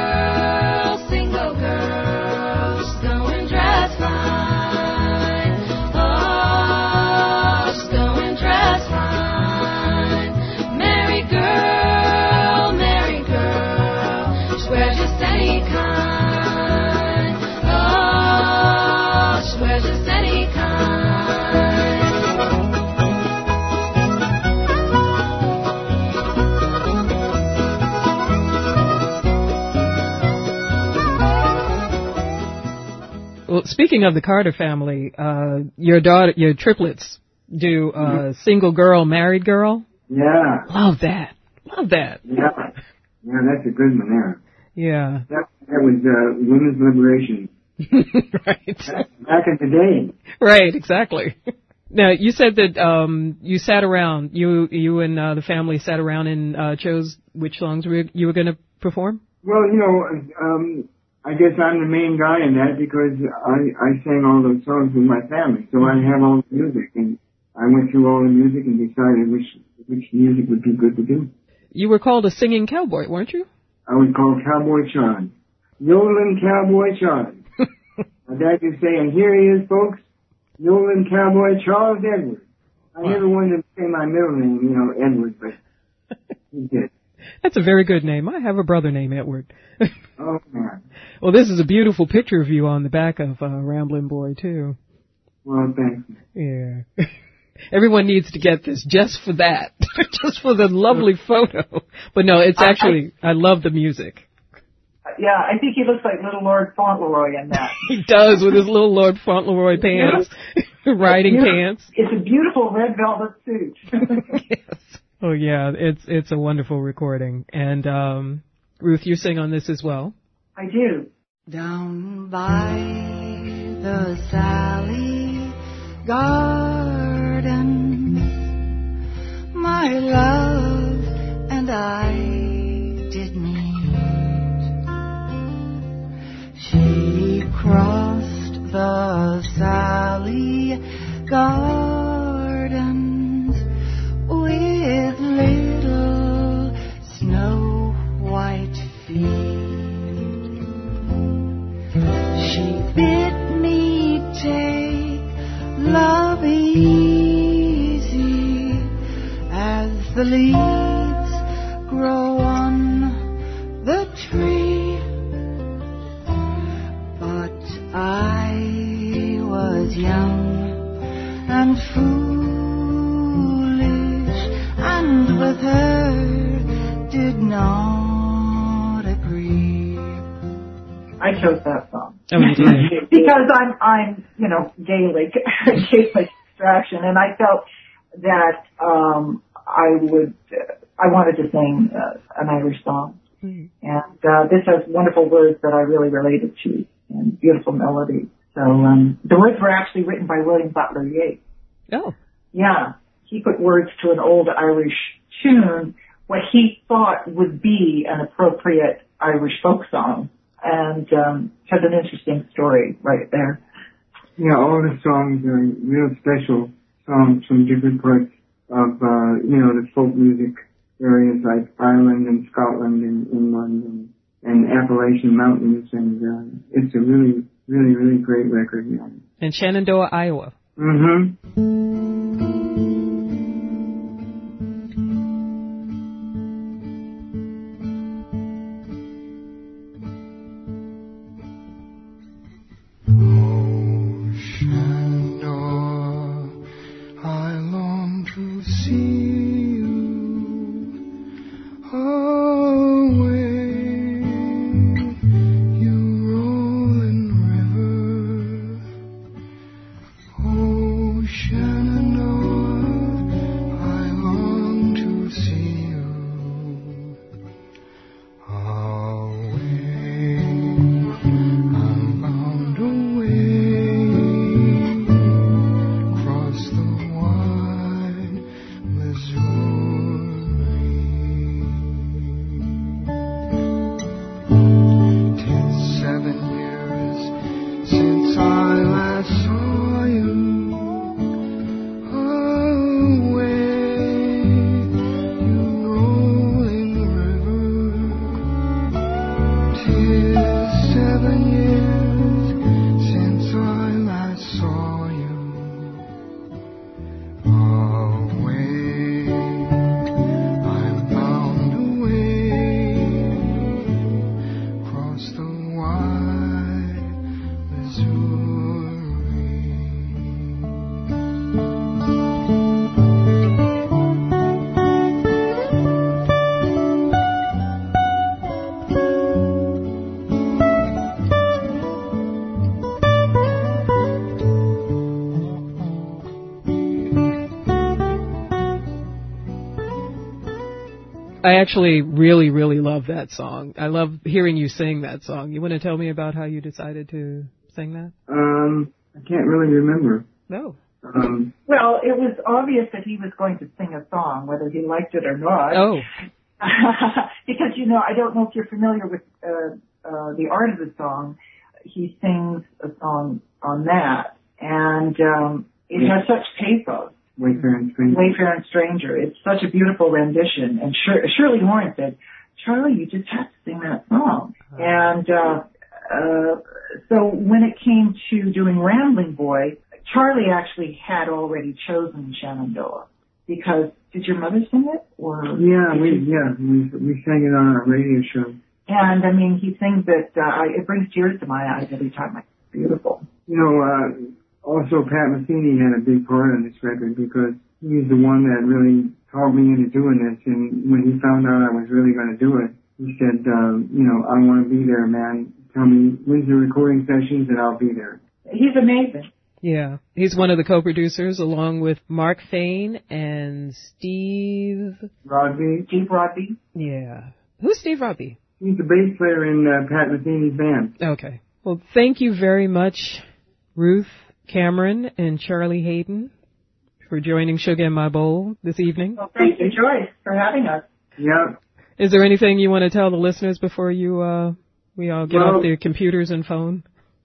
girl, single girl, she's going dressed fine. Oh, she's going dressed fine. Merry girl, merry girl, she wears just any kind. Oh, she wears just any kind. Well, speaking of the Carter family, uh, your daughter, your triplets do uh, mm-hmm. Single girl, married girl. Yeah. Love that. Love that. Yeah. Yeah, that's a good one there. Yeah. That, that was uh, women's liberation. Right. Back, back in the day. Right. Exactly. Now, you said that um, you sat around, you you and uh, the family sat around and uh, chose which songs were, you were going to perform? Well, you know, um, I guess I'm the main guy in that because I, I sang all those songs with my family, so I have all the music, and I went through all the music and decided which which music would be good to do. You were called a singing cowboy, weren't you? I was called Cowboy Sean. Yodeling Cowboy Sean. My dad used to say, and here he is, folks, Yodeling Cowboy Charles Edwards. I wow. never wanted to say my middle name, you know, Edward, but he did. That's a very good name. I have a brother named Edward. Oh, man. Well, this is a beautiful picture of you on the back of uh, Ramblin' Boy, too. Well, thanks. Yeah. Everyone needs to get this just for that, just for the lovely photo. But no, it's actually, I, I, I love the music. Yeah, I think he looks like Little Lord Fauntleroy in that. He does, with his little Lord Fauntleroy pants, riding pants. It's a beautiful red velvet suit. Yes. Oh, yeah, it's it's a wonderful recording. And, um, Ruth, you sing on this as well? I do. Down by the Sally Garden, my love and I did meet. She crossed the Sally Gardens with little snow white feet. She bid me take love easy as the leaves grow on the tree. But I was young and foolish, and with her did not agree. I chose that song. Oh, you did. Because I'm, I'm, you know, Gaelic, Gaelic extraction, and I felt that um, I would, uh, I wanted to sing uh, an Irish song, mm. and uh, this has wonderful words that I really related to, and beautiful melody. So um, the words were actually written by William Butler Yeats. Oh. Yeah, he put words to an old Irish tune, what he thought would be an appropriate Irish folk song. And um, has an interesting story right there. Yeah, all the songs are real special songs from different parts of, uh, you know, the folk music areas like Ireland and Scotland and England and, and Appalachian Mountains. And uh, it's a really, really, really great record. Yeah. In Shenandoah, Iowa. Mm-hmm. I actually really, really love that song. I love hearing you sing that song. You want to tell me about how you decided to sing that? Um, I can't really remember. No. Um, well, it was obvious that he was going to sing a song, whether he liked it or not. Oh. Because, you know, I don't know if you're familiar with uh, uh, the art of the song, he sings a song on that. And um, it has such pathos. Wayfarer and Stranger. Wayfarer and Stranger. It's such a beautiful rendition. And Shir- Shirley Horn said, Charlie, you just have to sing that song. Oh. And uh, uh, so when it came to doing Rambling Boy, Charlie actually had already chosen Shenandoah. Because, did your mother sing it? Or yeah, we you... yeah we we sang it on our radio show. And, I mean, he sings it, uh, it brings tears to my eyes every time. It's beautiful. You know, uh, also Pat Metheny had a big part on this record because he's the one that really talked me into doing this. And when he found out I was really going to do it, he said, uh, you know, I want to be there, man. Tell me when's the recording sessions and I'll be there. He's amazing. Yeah, he's one of the co-producers along with Mark Fain and Steve... Rodby. Steve Rodby. Yeah. Who's Steve Rodby? He's the bass player in uh, Pat Metheny's band. Okay. Well, thank you very much, Ruth Cameron and Charlie Haden, for joining Sugar in My Bowl this evening. Well, thank you, Joyce, for having us. Yeah. Is there anything you want to tell the listeners before you uh, we all get well, off their computers and phone?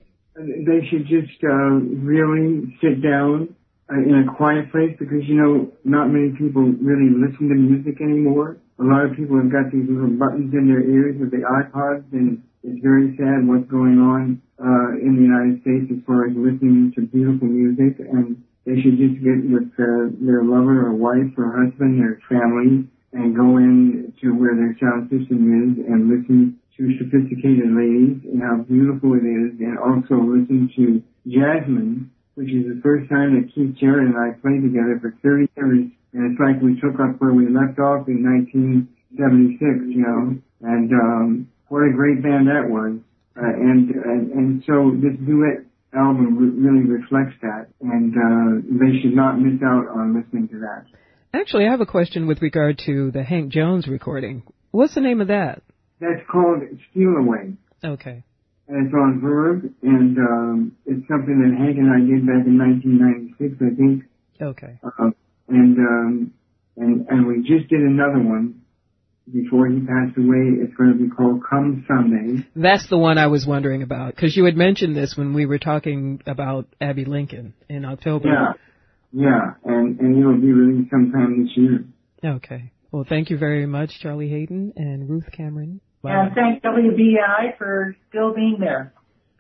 They should just uh, really sit down uh, in a quiet place because, you know, not many people really listen to music anymore. A lot of people have got these little buttons in their ears with the iPods, and it's very sad what's going on uh, in the United States as far as listening to beautiful music. And they should just get with uh, their lover or wife or husband or family and go in to where their sound system is and listen to sophisticated ladies and how beautiful it is, and also listen to Jasmine, which is the first time that Keith Jarrett and I played together for thirty years, and it's like we took up where we left off in nineteen seventy-six, you know, and um, what a great band that was. Uh, and, and and so this duet album re- really reflects that, and uh, they should not miss out on listening to that. Actually, I have a question with regard to the Hank Jones recording. What's the name of that? That's called Steal Away. Okay. And it's on Verve, and um, it's something that Hank and I did back in nineteen ninety-six, I think. Okay. Uh, and um, and and we just did another one before he passed away. It's going to be called Come Sunday. That's the one I was wondering about, because you had mentioned this when we were talking about Abby Lincoln in October. Yeah, yeah, and, and it'll be released sometime this year. Okay. Well, thank you very much, Charlie Haden and Ruth Cameron. Bye. And thank W B I for still being there.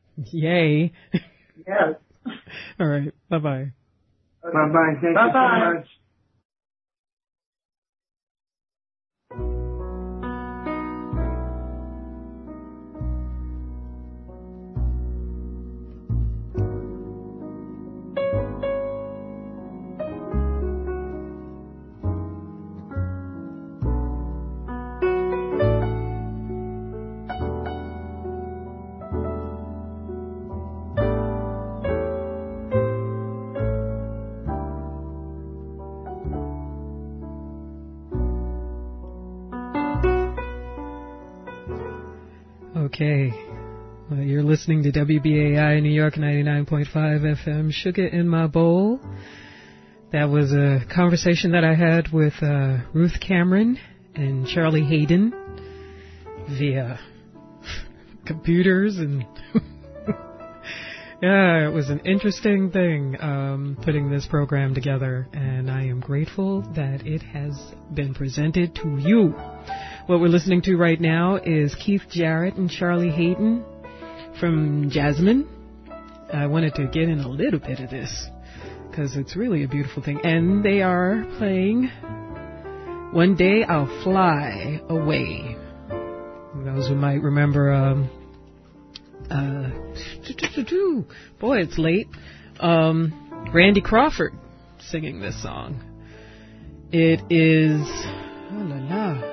Yay. Yes. All right. Bye-bye. Bye-bye. Thank Bye-bye. you so much. Okay. Well, you're listening to W B A I New York ninety-nine point five F M, Sugar in My Bowl. That was a conversation that I had with uh, Ruth Cameron and Charlie Haden via computers, and yeah, it was an interesting thing um, putting this program together, and I am grateful that it has been presented to you. What we're listening to right now is Keith Jarrett and Charlie Haden from Jasmine. I wanted to get in a little bit of this because it's really a beautiful thing. And they are playing One Day I'll Fly Away. Those who might remember, um, uh, boy, it's late, um, Randy Crawford singing this song. It is, oh la la.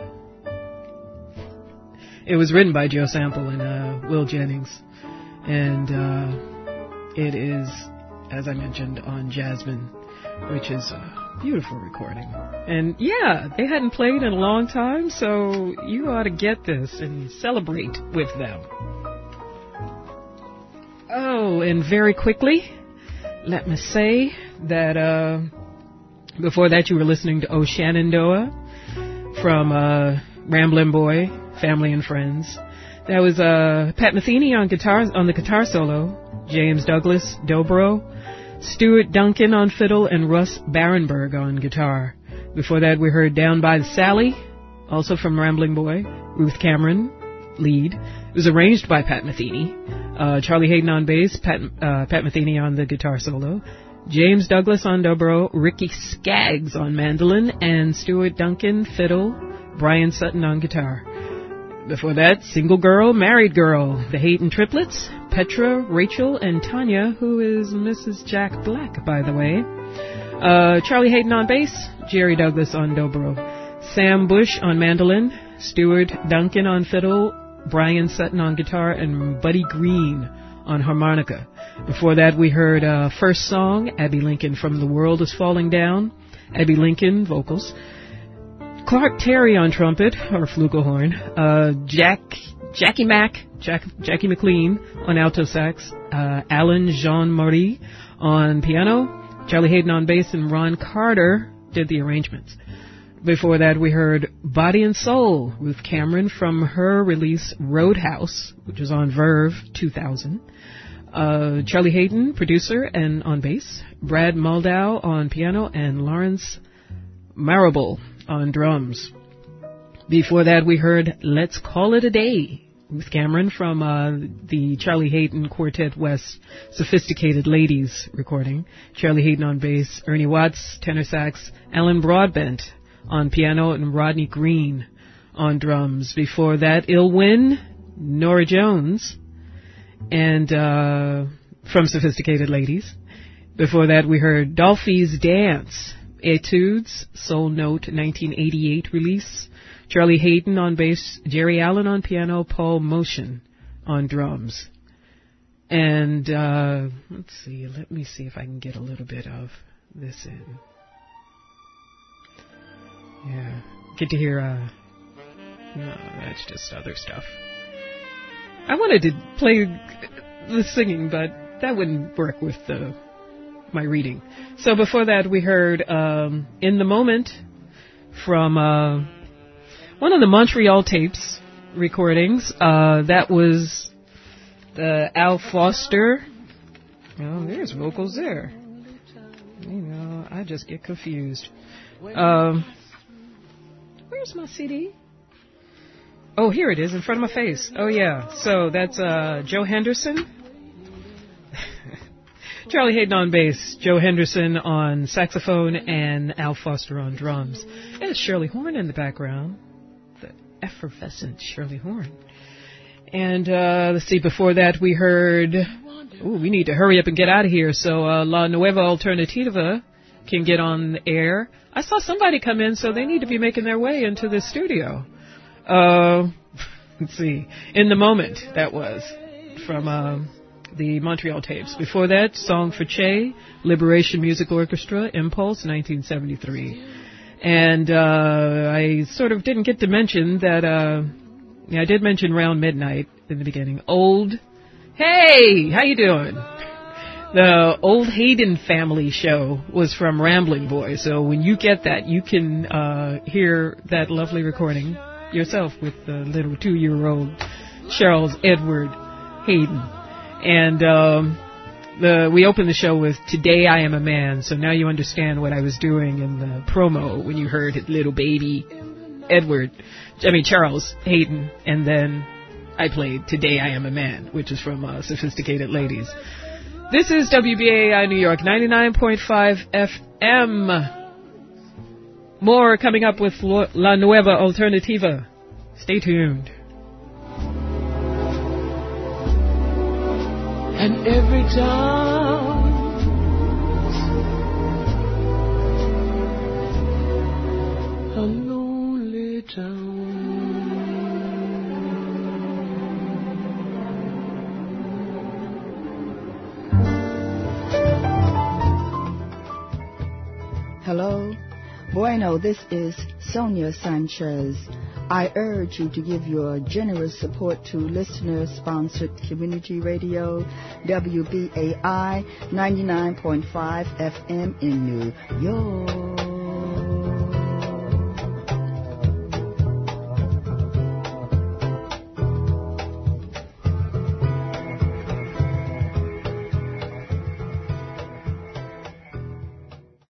It was written by Joe Sample and uh, Will Jennings, and uh, it is, as I mentioned, on Jasmine, which is a beautiful recording. And yeah, they hadn't played in a long time, so you ought to get this and celebrate with them. Oh, and very quickly, let me say that uh, before that you were listening to Oh Shenandoah from uh, Ramblin' Boy, Family and Friends. That was uh, Pat Metheny on guitar on the guitar solo, James Douglas dobro, Stuart Duncan on fiddle, and Russ Barenberg on guitar. Before that, we heard Down by the Sally, also from Rambling Boy, Ruth Cameron, lead. It was arranged by Pat Metheny. Uh, Charlie Hayden on bass, Pat, uh, Pat Metheny on the guitar solo, James Douglas on dobro, Ricky Skaggs on mandolin, and Stuart Duncan fiddle, Brian Sutton on guitar. Before that, Single Girl, Married Girl, the Hayden triplets, Petra, Rachel, and Tanya, who is Missus Jack Black, by the way. Uh, Charlie Hayden on bass, Jerry Douglas on dobro, Sam Bush on mandolin, Stuart Duncan on fiddle, Brian Sutton on guitar, and Buddy Green on harmonica. Before that, we heard uh, first song, Abby Lincoln from The World is Falling Down, Abby Lincoln, vocals, Clark Terry on trumpet, or flugelhorn, uh, Jack, Jackie Mack, Jack, Jackie McLean on alto sax, uh, Alan Jean-Marie on piano, Charlie Hayden on bass, and Ron Carter did the arrangements. Before that, we heard Body and Soul, Ruth Cameron from her release Roadhouse, which was on Verve two thousand. Uh, Charlie Hayden, producer and on bass, Brad Moldau on piano, and Lawrence Marable on drums. Before that, we heard Let's Call It a Day, Ruth Cameron from uh, the Charlie Hayden Quartet West Sophisticated Ladies recording. Charlie Hayden on bass, Ernie Watts, tenor sax, Alan Broadbent on piano, and Rodney Green on drums. Before that, Il Win, Nora Jones, and uh, from Sophisticated Ladies. Before that, we heard Dolphy's Dance, Etudes, Soul Note, nineteen eighty-eight release. Charlie Hayden on bass, Jerry Allen on piano, Paul Motion on drums. And uh, let's see, let me see if I can get a little bit of this in. Yeah, get to hear, uh, no, that's just other stuff. I wanted to play the singing, but that wouldn't work with the, my reading. So before that, we heard um, In the Moment from uh, one of the Montreal tapes recordings. Uh, that was the Al Foster. Oh, there's vocals there. You know, I just get confused. Um... Where's my C D? Oh, here it is, in front of my face. Oh, yeah. So that's uh, Joe Henderson. Charlie Hayden on bass, Joe Henderson on saxophone, and Al Foster on drums. There's Shirley Horn in the background. The effervescent Shirley Horn. And uh, let's see, before that we heard... Ooh, we need to hurry up and get out of here so uh, La Nueva Alternativa can get on the air. I saw somebody come in, so they need to be making their way into the studio. Uh, let's see. In the Moment, that was, from uh, the Montreal tapes. Before that, Song for Che, Liberation Music Orchestra, Impulse, nineteen seventy-three. And uh, I sort of didn't get to mention that, uh, yeah, I did mention Round Midnight in the beginning. Old, hey, how you doing? The Old Hayden Family show was from Rambling Boy, so when you get that, you can uh, hear that lovely recording yourself with the little two-year-old Charles Edward Hayden. And um, the we opened the show with Today I Am a Man, so now you understand what I was doing in the promo when you heard little baby Edward, I mean Charles Hayden, and then I played Today I Am a Man, which is from uh, Sophisticated Ladies. This is W B A I New York, ninety-nine point five F M. More coming up with La Nueva Alternativa. Stay tuned. And every time a lonely town. Hello. Bueno, this is Sonia Sanchez. I urge you to give your generous support to listener-sponsored community radio W B A I ninety-nine point five F M in New York.